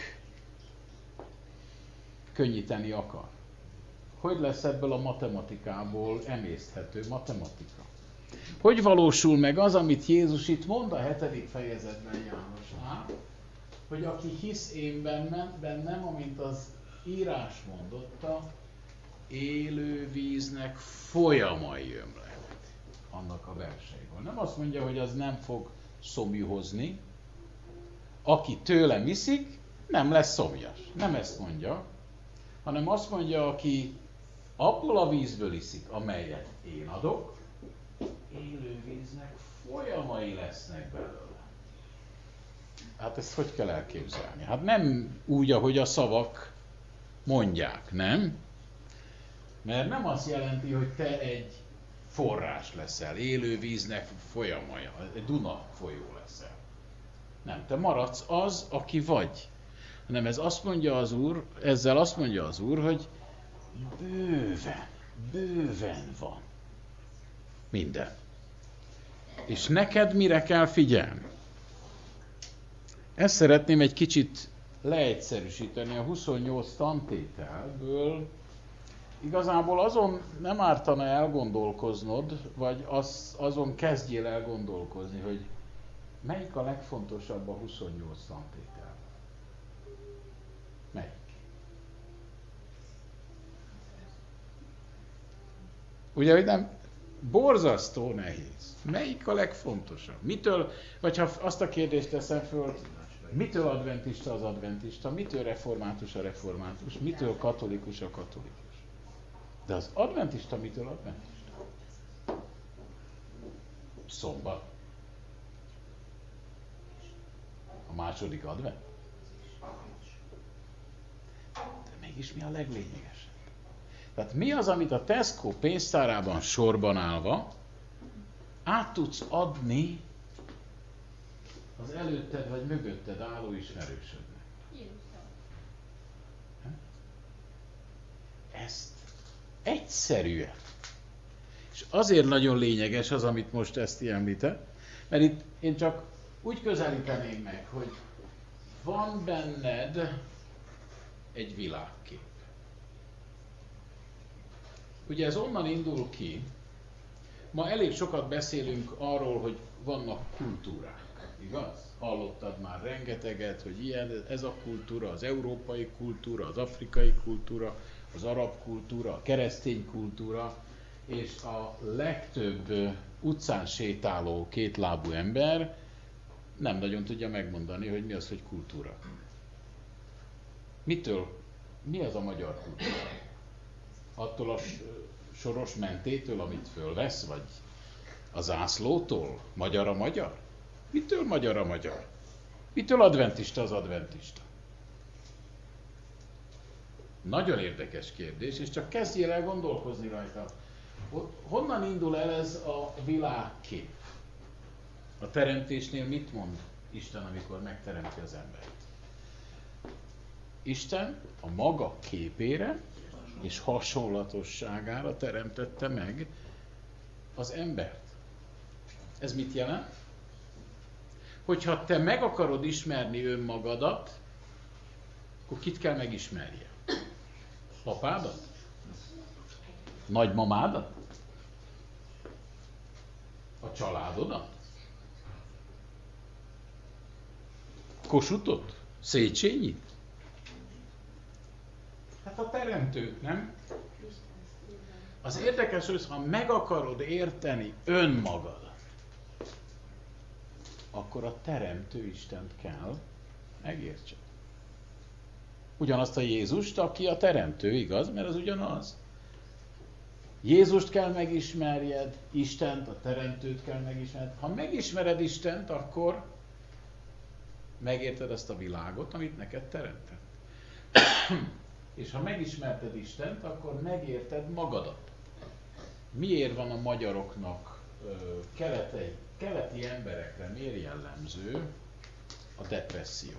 könnyíteni akar? Hogy lesz ebből a matematikából emészthető matematika? Hogy valósul meg az, amit Jézus itt mond a hetedik fejezetben Jánosnál, hogy aki hisz én bennem, bennem, amint az írás mondotta, élő víznek folyamai ömlenek. Annak a verseiből. Nem azt mondja, hogy az nem fog szomjuhozni. Aki tőlem iszik, nem lesz szomjas. Nem ezt mondja, hanem azt mondja, aki abból a vízből iszik, amelyet én adok, élő víznek folyamai lesznek belőle. Hát ezt hogy kell elképzelni? Hát nem úgy, ahogy a szavak mondják, nem? Mert nem azt jelenti, hogy te egy forrás leszel, élő víznek folyamaja, egy Duna folyó leszel. Nem, te maradsz az, aki vagy. Hanem ez azt mondja az Úr, ezzel azt mondja az Úr, hogy bőven, bőven van minden. És neked mire kell figyelni? Ezt szeretném egy kicsit leegyszerűsíteni a huszonnyolc tantételből. Igazából azon nem ártana elgondolkoznod, vagy az, azon kezdjél el gondolkozni, hogy melyik a legfontosabb a huszonnyolc tantételben. Melyik? Ugye, hogy nem? Borzasztó nehéz. Melyik a legfontosabb? Mitől, vagy ha azt a kérdést teszem föl, mitől adventista az adventista, mitől református a református, mitől katolikus a katolikus? De az adventista mitől adventista? Szombat. A második advent. De mégis mi a leglényegesebb? Tehát mi az, amit a Tesco pénztárában sorban állva át tudsz adni az előtted vagy mögötted álló ismerősödnek? Ezt egyszerűen. És azért nagyon lényeges az, amit most ezt említem, mert itt én csak úgy közelíteném meg, hogy van benned egy világkép. Ugye ez onnan indul ki, ma elég sokat beszélünk arról, hogy vannak kultúrák, igaz? Hallottad már rengeteget, hogy ilyen, ez a kultúra, az európai kultúra, az afrikai kultúra, az arab kultúra, a keresztény kultúra, és a legtöbb utcán sétáló kétlábú ember nem nagyon tudja megmondani, hogy mi az, hogy kultúra. Mitől? Mi az a magyar kultúra? Attól a soros mentétől, amit fölvesz, vagy a zászlótól? Magyar a magyar? Mitől magyar a magyar? Mitől adventista az adventista? Nagyon érdekes kérdés, és csak kezdjél el gondolkozni rajta. Honnan indul el ez a világkép? A teremtésnél mit mond Isten, amikor megteremti az embert? Isten a maga képére és hasonlatosságára teremtette meg az embert. Ez mit jelent? Hogyha te meg akarod ismerni önmagadat, akkor kit kell megismerje? Apádat? Nagymamádat? A családodat? Kossuthot? Széchenyit? Hát a teremtőt, nem? Az érdekes, hogy ha meg akarod érteni önmagadat, akkor a teremtő Istent kell megértsed. Ugyanazt a Jézust, aki a teremtő, igaz? Mert az ugyanaz. Jézust kell megismerjed, Istent, a teremtőt kell megismered. Ha megismered Istent, akkor megérted azt a világot, amit neked teremtett. És ha megismerted Istent, akkor megérted magadat. Miért van a magyaroknak ö, keleti, keleti emberekre miért jellemző a depresszió?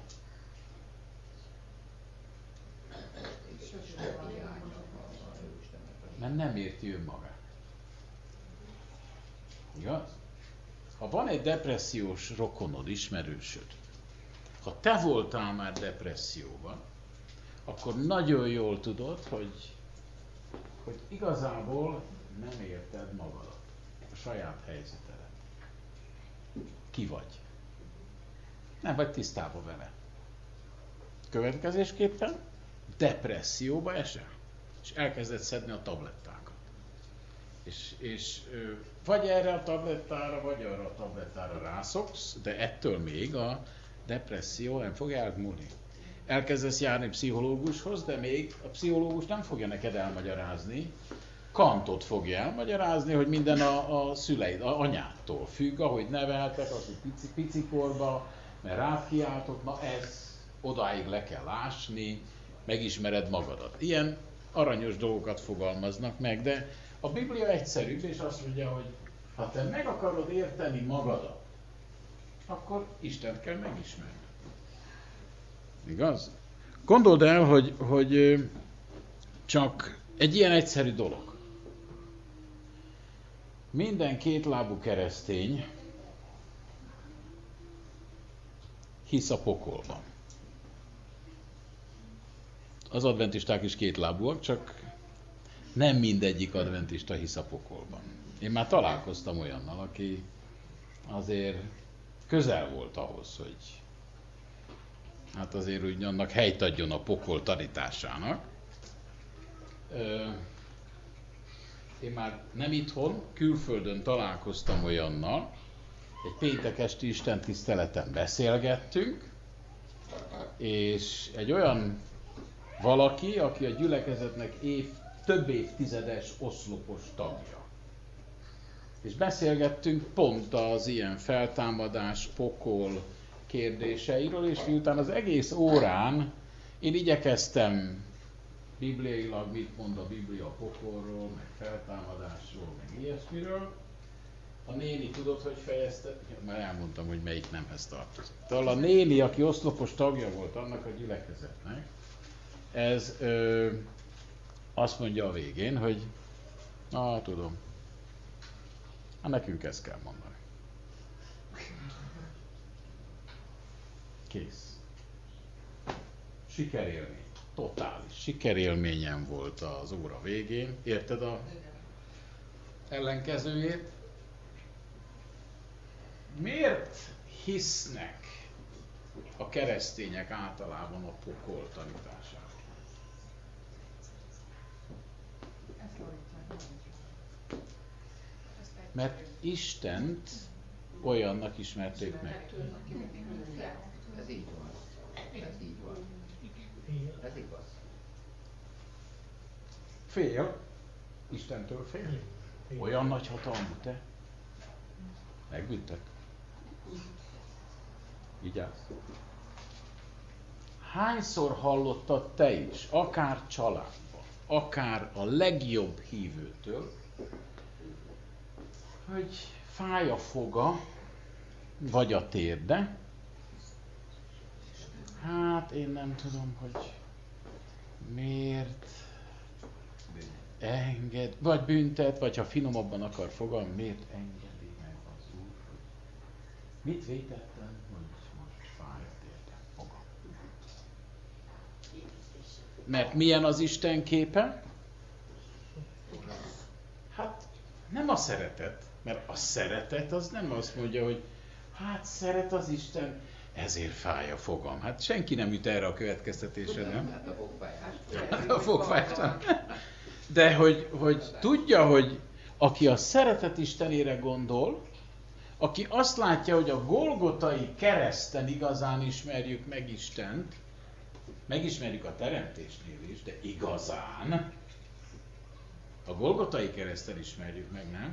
Mert nem érti önmagát. Igaz? Ha van egy depressziós rokonod, ismerősöd, ha te voltál már depresszióban, akkor nagyon jól tudod, hogy, hogy igazából nem érted magadat, a saját helyzetedet. Ki vagy? Nem vagy tisztában vele. Következésképpen depresszióba esel, és elkezded szedni a tablettákat. És, és vagy erre a tablettára, vagy arra a tablettára rászoksz, de ettől még a depresszió nem fog elmúlni. Elkezdesz járni pszichológushoz, de még a pszichológus nem fogja neked elmagyarázni, Kantot fogja elmagyarázni, hogy minden a, a szüleid, a anyától függ, ahogy neveltek, az, hogy pici, picikorba, mert rád kiáltott, na ez odáig le kell ásni, megismered magadat. Ilyen aranyos dolgokat fogalmaznak meg, de a Biblia egyszerűbb, és azt mondja, hogy ha te meg akarod érteni magadat, akkor Istent kell megismerni. Igaz? Gondold el, hogy, hogy csak egy ilyen egyszerű dolog. Minden kétlábú keresztény hisz a pokolban. Az adventisták is kétlábúak, csak nem mindegyik adventista hisz a pokolban. Én már találkoztam olyannal, aki azért közel volt ahhoz, hogy hát azért úgy annak helyt adjon a pokol tanításának. Én már nem itthon, külföldön találkoztam olyannal, egy péntek esti istentiszteleten beszélgettünk, és egy olyan valaki, aki a gyülekezetnek év, több évtizedes oszlopos tagja. És beszélgettünk pont az ilyen feltámadás, pokol kérdéseiről, és miután az egész órán én igyekeztem bibliailag mit mond a Biblia a pokolról, meg feltámadásról, meg ilyesmiről. A néni tudod, hogy fejezte? Már elmondtam, hogy melyik nemhez tartozik. Tehát a néni, aki oszlopos tagja volt annak a gyülekezetnek, ez ö, azt mondja a végén, hogy na, tudom, hát nekünk ezt kell mondani. Kész. Sikerélmény. Totális sikerélményem volt az óra végén. Érted a ellenkezőjét? Miért hisznek a keresztények általában a pokol tanításában? Mert Istent olyannak ismerték meg. Ez így van. Ez így van. Ez igaz. Fél. Istentől fél. Olyan nagy hatalmú te. Megbüntet. Vigyázz. Hányszor hallottad te is, akár családban, akár a legjobb hívőtől, hogy fáj a foga, vagy a térde? Hát én nem tudom, hogy miért enged, vagy büntet, vagy ha finomabban akar fogalmazni, miért engedi meg az Úr, hogy mit vétettem, hogy most fáj a térdem foga. Mert milyen az Isten képe? Hát nem a szeretet, mert a szeretet az nem azt mondja, hogy hát szeret az Isten, ezért fáj a fogam. Hát senki nem jut erre a következtetésre, nem? Hát a fogfájás. Hát a fogfájás. De hogy, hogy tudja, hogy aki a szeretet Istenére gondol, aki azt látja, hogy a Golgotai kereszten igazán ismerjük meg Istent, megismerjük a teremtésnél is, de igazán a Golgotai kereszten ismerjük meg, nem?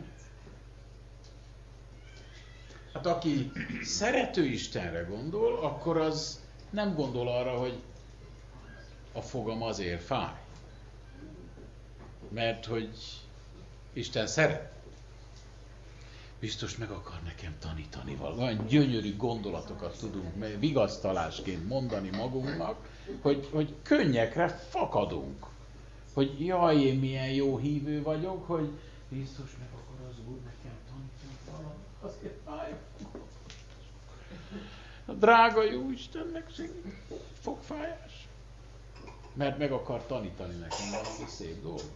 Hát aki szerető Istenre gondol, akkor az nem gondol arra, hogy a fogam azért fáj. Mert hogy Isten szeret. biztos meg akar nekem tanítani valamit. Olyan gyönyörű gondolatokat tudunk vigasztalásként mondani magunknak, hogy, hogy könnyekre fakadunk. Hogy jaj, én milyen jó hívő vagyok, hogy biztos meg akar az Úr nekem tanítani valamit. Azért fáj. A drága jó Istennek fogfájás. Mert meg akar tanítani nekem valami szép dolgot.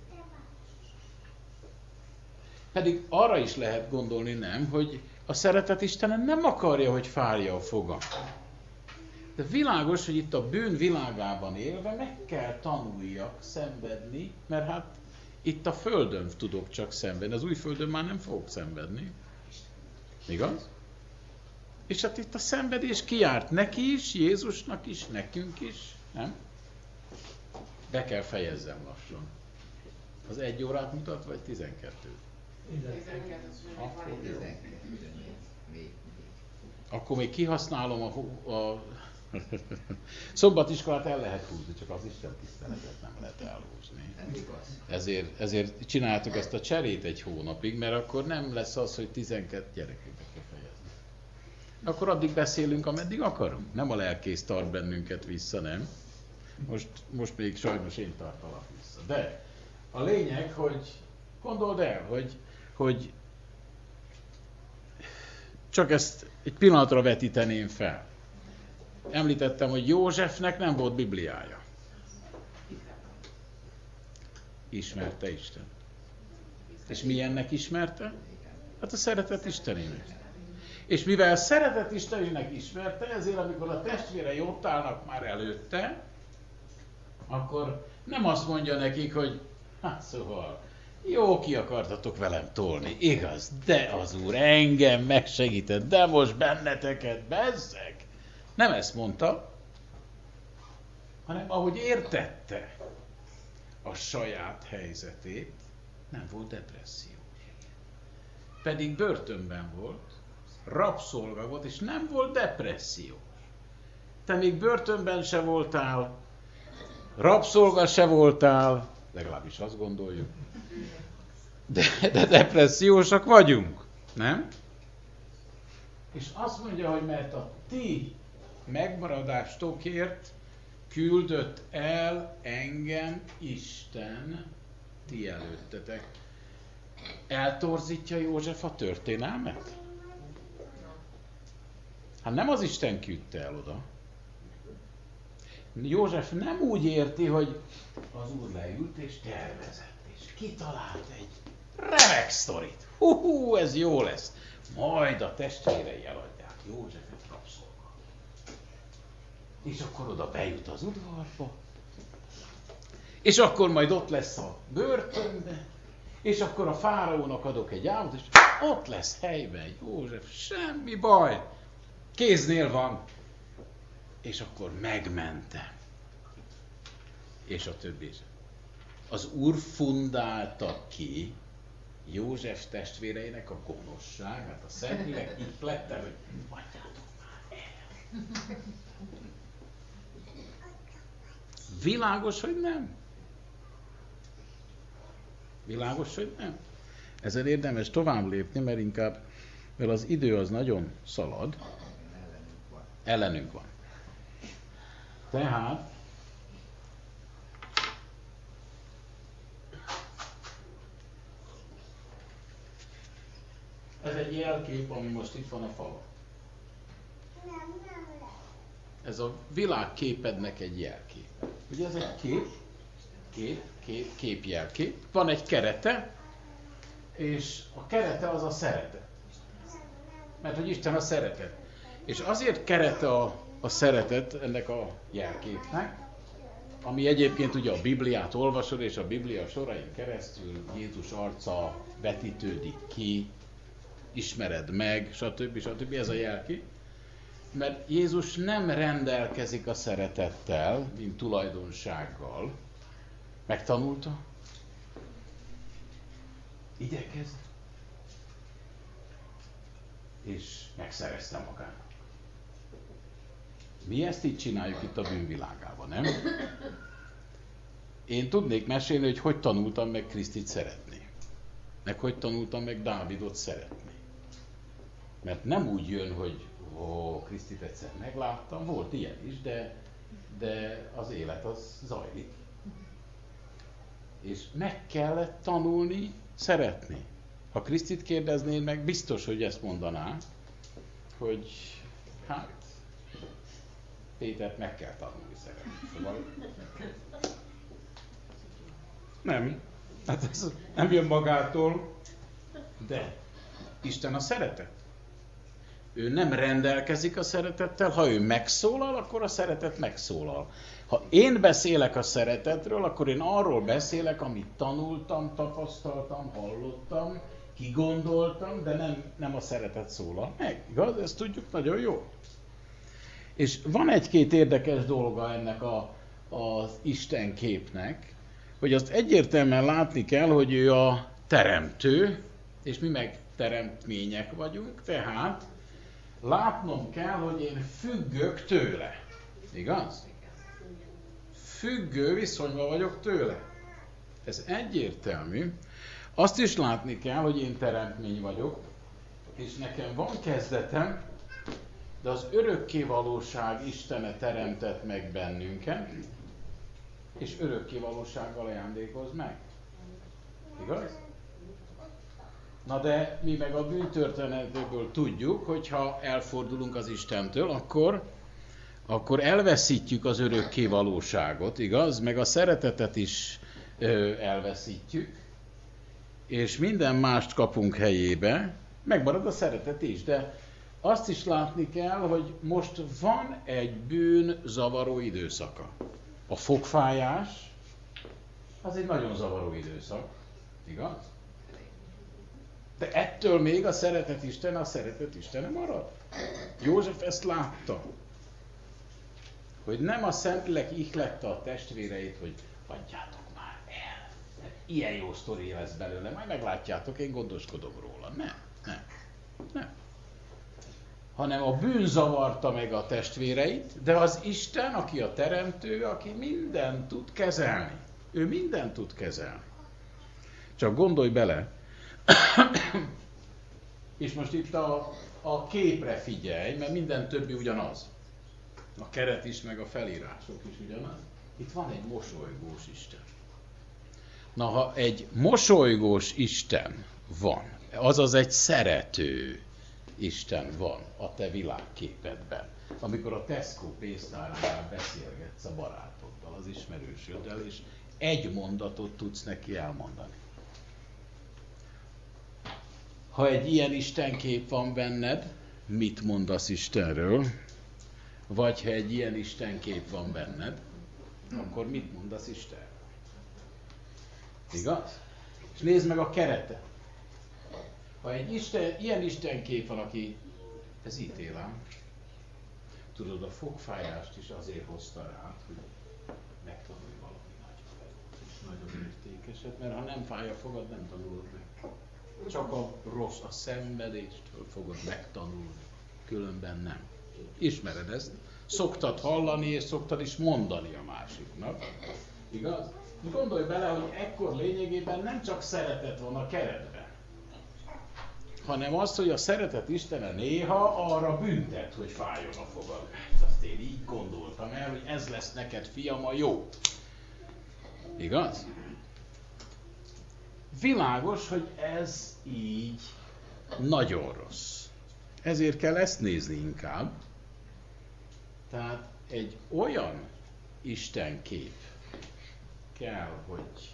Pedig arra is lehet gondolni, nem, hogy a szeretet Istenen nem akarja, hogy fárja a foga. De világos, hogy itt a bűn világában élve meg kell tanuljak szenvedni, mert hát itt a földön tudok csak szenvedni, az új földön már nem fogok szenvedni. Igaz? És hát itt a szenvedés kijárt neki is, Jézusnak is, nekünk is, nem? Be kell fejezzem lassan. Az egy órát mutat, vagy tizenkettőt? Akkor, Akkor még kihasználom a, a szombatiskolát el lehet húzni, csak az Isten tiszteletet nem lehet elhúzni. Ezért, ezért csináltuk ezt a cserét egy hónapig, mert akkor nem lesz az, hogy tizenkettő gyerekeket kell fejezni. Akkor addig beszélünk, ameddig akarunk. Nem a lelkész tart bennünket vissza, nem? Most, most még sajnos én tartalak vissza. De a lényeg, hogy gondold el, hogy, hogy csak ezt egy pillanatra vetíteném fel. Említettem, hogy Józsefnek nem volt Bibliája. Ismerte Isten. És milyennek ismerte? Hát a szeretet Istenének. És mivel szeretet Istenének ismerte, ezért amikor a testvérei ott állnak már előtte, akkor nem azt mondja nekik, hogy hát szóval, jó, ki akartatok velem tolni, igaz, de az Úr engem megsegített, de most benneteket bezzeg. Nem ezt mondta, hanem ahogy értette a saját helyzetét, nem volt depresszió. Pedig börtönben volt, rabszolga volt, és nem volt depresszió. Te még börtönben se voltál, rabszolga se voltál, legalábbis azt gondoljuk, de, de depressziósak vagyunk, nem? És azt mondja, hogy mert a ti megmaradástok küldött el engem Isten ti előttetek. Eltorzítja József a történelmet? Hát nem az Isten küldte el oda. József nem úgy érti, hogy az Úr leült és tervezett, és kitalált egy remek sztorit. Hú, hú, ez jó lesz. Majd a testvérei eladják Józsefet rabszolga. És akkor oda bejut az udvarba, és akkor majd ott lesz a börtönbe, és akkor a fáraónak adok egy álmot, és ott lesz helyben József, semmi baj, kéznél van, és akkor megmentem. És a többi. Az Úr fundálta ki József testvéreinek a gonoszságát, a Szentlélek ihlette, hogy hagyjátok már el. Világos, hogy nem. Világos, hogy nem. Ezzel érdemes tovább lépni, mert inkább, mert az idő az nagyon szalad. Ellenünk van. Tehát ez egy jelkép, ami most itt van a falon. Ez a világképednek egy jelkép. Ugye ez egy kép, kép, kép, képjelkép. Van egy kerete, és a kerete az a szeretet. Mert hogy Isten a szeretet. És azért kerete a, a szeretet ennek a jelképnek, ami egyébként ugye a Bibliát olvasod, és a Biblia sorain keresztül Jézus arca vetítődik ki, ismered meg, stb. stb. Ez a jelkép. Mert Jézus nem rendelkezik a szeretettel, mint tulajdonsággal. Megtanulta? Igyekezett? És megszerezte magának. Mi ezt így csináljuk itt a bűnvilágában, nem? Én tudnék mesélni, hogy hogy tanultam meg Krisztit szeretni. Meg hogy tanultam meg Dávidot szeretni. Mert nem úgy jön, hogy ó, Krisztit egyszer megláttam, volt ilyen is, de, de az élet az zajlik. És meg kellett tanulni szeretni. Ha Krisztit kérdeznéd meg, biztos, hogy ezt mondaná, hogy hát Pétert meg kell tanulni szeretni. Szóval nem. Hát ez nem jön magától, de Isten a szeretet. Ő nem rendelkezik a szeretettel, ha ő megszólal, akkor a szeretet megszólal. Ha én beszélek a szeretetről, akkor én arról beszélek, amit tanultam, tapasztaltam, hallottam, kigondoltam, de nem, nem a szeretet szólal meg. Igaz? Ezt tudjuk nagyon jól. És van egy-két érdekes dolga ennek a, az Isten képnek, hogy azt egyértelműen látni kell, hogy ő a teremtő, és mi meg teremtmények vagyunk, tehát látnom kell, hogy én függök tőle. Igaz? Függő viszonyban vagyok tőle. Ez egyértelmű. Azt is látni kell, hogy én teremtmény vagyok, és nekem van kezdetem, de az örökkévalóság Istene teremtett meg bennünket, és örökkévalósággal ajándékoz meg. Igaz? Na de mi meg a bűntörténetből tudjuk, hogy ha elfordulunk az Istentől, akkor, akkor elveszítjük az örökkévalóságot, igaz? Meg a szeretetet is ö, elveszítjük, és minden mást kapunk helyébe, megmarad a szeretet is, de azt is látni kell, hogy most van egy bűn zavaró időszaka. A fogfájás az egy nagyon zavaró időszak, igaz? De ettől még a szeretet Isten, a szeretet Istene marad. József ezt látta. Hogy nem a Szentlélek ihlette a testvéreit, hogy adjátok már el. Ilyen jó sztori lesz belőle, majd meglátjátok, én gondoskodom róla. Nem, nem, nem. Hanem a bűn zavarta meg a testvéreit, de az Isten, aki a teremtő, aki mindent tud kezelni. Ő mindent tud kezelni. Csak gondolj bele, és most itt a, a képre figyelj, mert minden többi ugyanaz. A keret is, meg a felírások is ugyanaz. Itt van egy mosolygós Isten. Na, ha egy mosolygós Isten van, azaz egy szerető Isten van a te világképedben, amikor a Tesco pénztáránál beszélgetsz a barátoddal, az ismerősöddel, és egy mondatot tudsz neki elmondani. Ha egy ilyen istenkép van benned, mit mondasz Istenről? Vagy ha egy ilyen istenkép van benned, akkor mit mondasz Istenről? Igaz? És nézd meg a keretet. Ha egy Isten, ilyen istenkép van, aki, ez ítél ám, tudod, a fogfájást is azért hozta rád, hogy megtanulj valami nagyon, nagyon értékeset, mert ha nem fáj a fogad, nem tanulod meg. Csak a rossz, a szenvedéstől fogod megtanulni, különben nem. Ismered ezt? Szoktad hallani, és szoktad is mondani a másiknak. Igaz? Gondolj bele, hogy ekkor lényegében nem csak szeretet van a keretben, hanem az, hogy a szeretet Istene néha arra büntet, hogy fájjon a fogad. Azt én így gondoltam el, hogy ez lesz neked, fiam, a jó. Igaz? Világos, hogy ez így nagyon rossz. Ezért kell ezt nézni inkább. Tehát egy olyan istenkép kell, hogy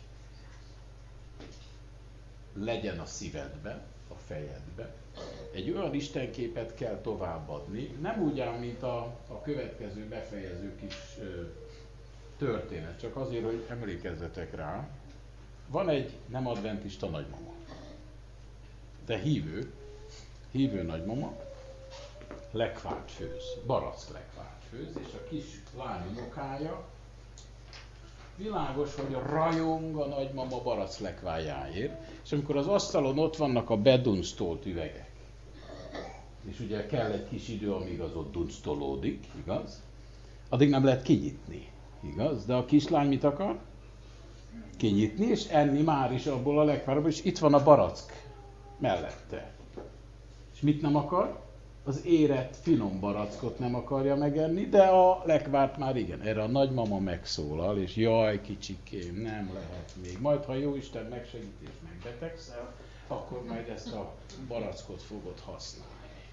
legyen a szívedben, a fejedben. Egy olyan istenképet kell továbbadni, nem úgy áll, mint a, a következő befejező kis ö, történet, csak azért, hogy emlékezzetek rá. Van egy nem adventista nagymama, de hívő, hívő nagymama, lekvárt főz, barack lekvárt főz, és a kis lány unokája világos, hogy rajong a nagymama barack lekvájáért, és amikor az asztalon ott vannak a bedunsztolt üvegek, és ugye kell egy kis idő, amíg az ott dunsztolódik, igaz? Addig nem lehet kinyitni, igaz? De a kislány mit akar? Kinyitni, és enni már is abból a lekvárból, és itt van a barack mellette. És mit nem akar? Az érett finom barackot nem akarja megenni, de a lekvárt már igen. Erre a nagymama megszólal, és jaj, kicsikém, nem lehet még. Majd, ha Jóisten megsegít és megbetegszel, akkor majd ezt a barackot fogod használni.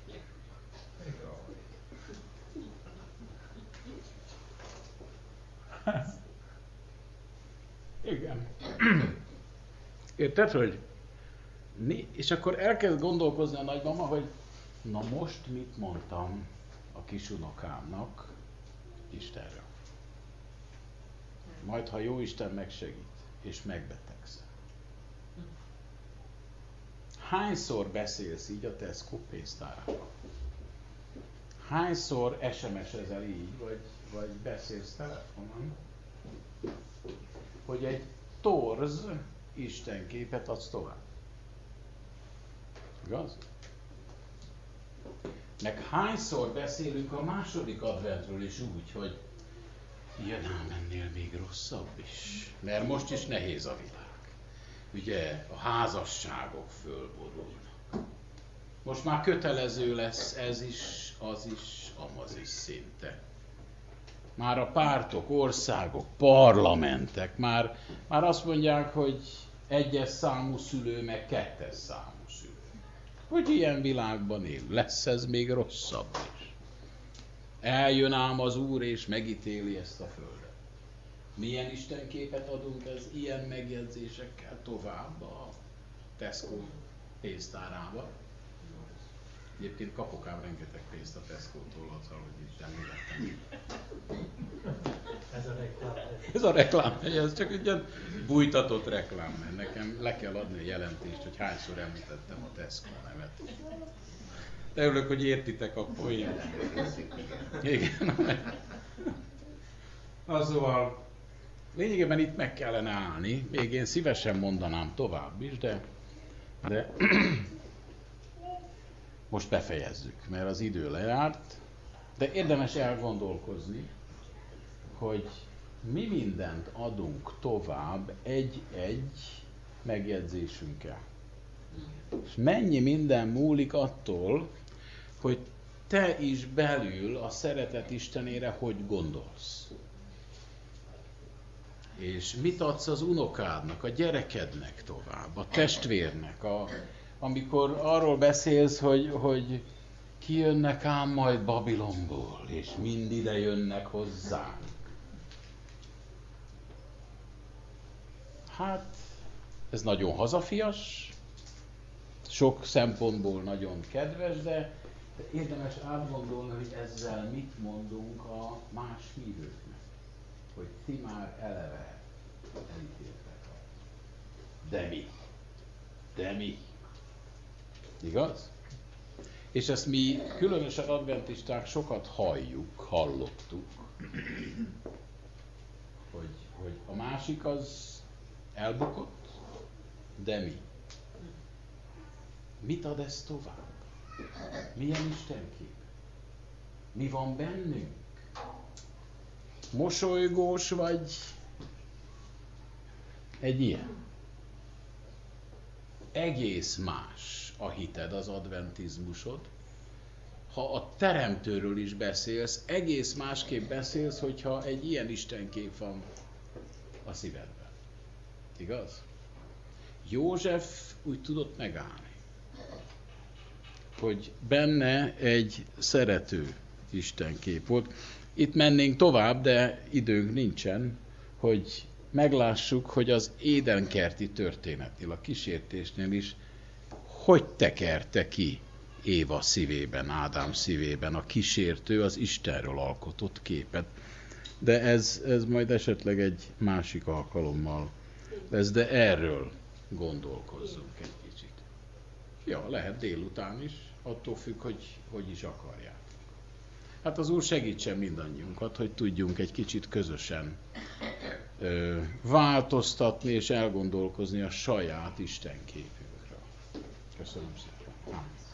Igen. Érted, hogy mi? És akkor elkezd gondolkozni a nagymama, hogy na most mit mondtam a kisunokámnak Istenről. Majd, ha Jóisten megsegít, és megbetegszel. Hányszor beszélsz így a Tesco pénztárában? Hányszor es em es-ezel így, vagy, vagy beszélsz telefonon, hogy egy torz istenképet adsz tovább? Igaz? Meg hányszor beszélünk a második adventről is úgy, hogy ilyen ám ennél még rosszabb is. Mert most is nehéz a világ. Ugye a házasságok fölborulnak. Most már kötelező lesz ez is, az is, amaz is szinte. Már a pártok, országok, parlamentek már, már azt mondják, hogy egyes számú szülő, meg kettes számú szülő. Hogy ilyen világban él. Lesz ez még rosszabb is. Eljön ám az Úr és megítéli ezt a földet. Milyen istenképet adunk ez ilyen megjegyzésekkel tovább a Tesco pénztárába? Egyébként kapok ám rengeteg pénzt a Tesco-tól, azzal, hogy itt említettem. Ez a reklám. Ez a reklám, ez csak egy ilyen bújtatott reklám, mert nekem le kell adni a jelentést, hogy hányszor említettem a Tesco nevet. De örülök, hogy értitek a poént. Igen. Szóval lényegében itt meg kellene állni, még én szívesen mondanám tovább is, de, de most befejezzük, mert az idő lejárt, de érdemes elgondolkozni, hogy mi mindent adunk tovább egy-egy megjegyzésünkkel. És mennyi minden múlik attól, hogy te is belül a szeretet Istenére hogy gondolsz. És mit adsz az unokádnak, a gyerekednek tovább, a testvérnek, a, amikor arról beszélsz, hogy, hogy kijönnek ám majd Babilonból, és mind ide jönnek hozzánk. Hát, ez nagyon hazafias, sok szempontból nagyon kedves, de érdemes átgondolni, hogy ezzel mit mondunk a más hívőknek. Hogy ti már eleve elítéltek. De mi? De mi? Igaz? És ezt mi, különösen adventisták sokat halljuk, hallottuk, hogy, hogy a másik az elbukott, de mi? Mit ad ez tovább? Milyen istenkép? Mi van bennünk? Mosolygós vagy egy ilyen? Egész más a hited, az adventizmusod. Ha a teremtőről is beszélsz, egész másképp beszélsz, hogyha egy ilyen istenkép van a szívedben. Igaz? József úgy tudott megállni, hogy benne egy szerető istenkép volt. Itt mennénk tovább, de időnk nincsen, hogy meglássuk, hogy az édenkerti történetnél, a kísértésnél is, hogy tekerte ki Éva szívében, Ádám szívében a kísértő az Istenről alkotott képet. De ez, ez majd esetleg egy másik alkalommal lesz, de erről gondolkozzunk egy kicsit. Ja, lehet délután is, attól függ, hogy hogy is akarják. Hát az Úr segítsen mindannyiunkat, hogy tudjunk egy kicsit közösen ö, változtatni és elgondolkozni a saját Isten képünkről. Köszönöm szépen.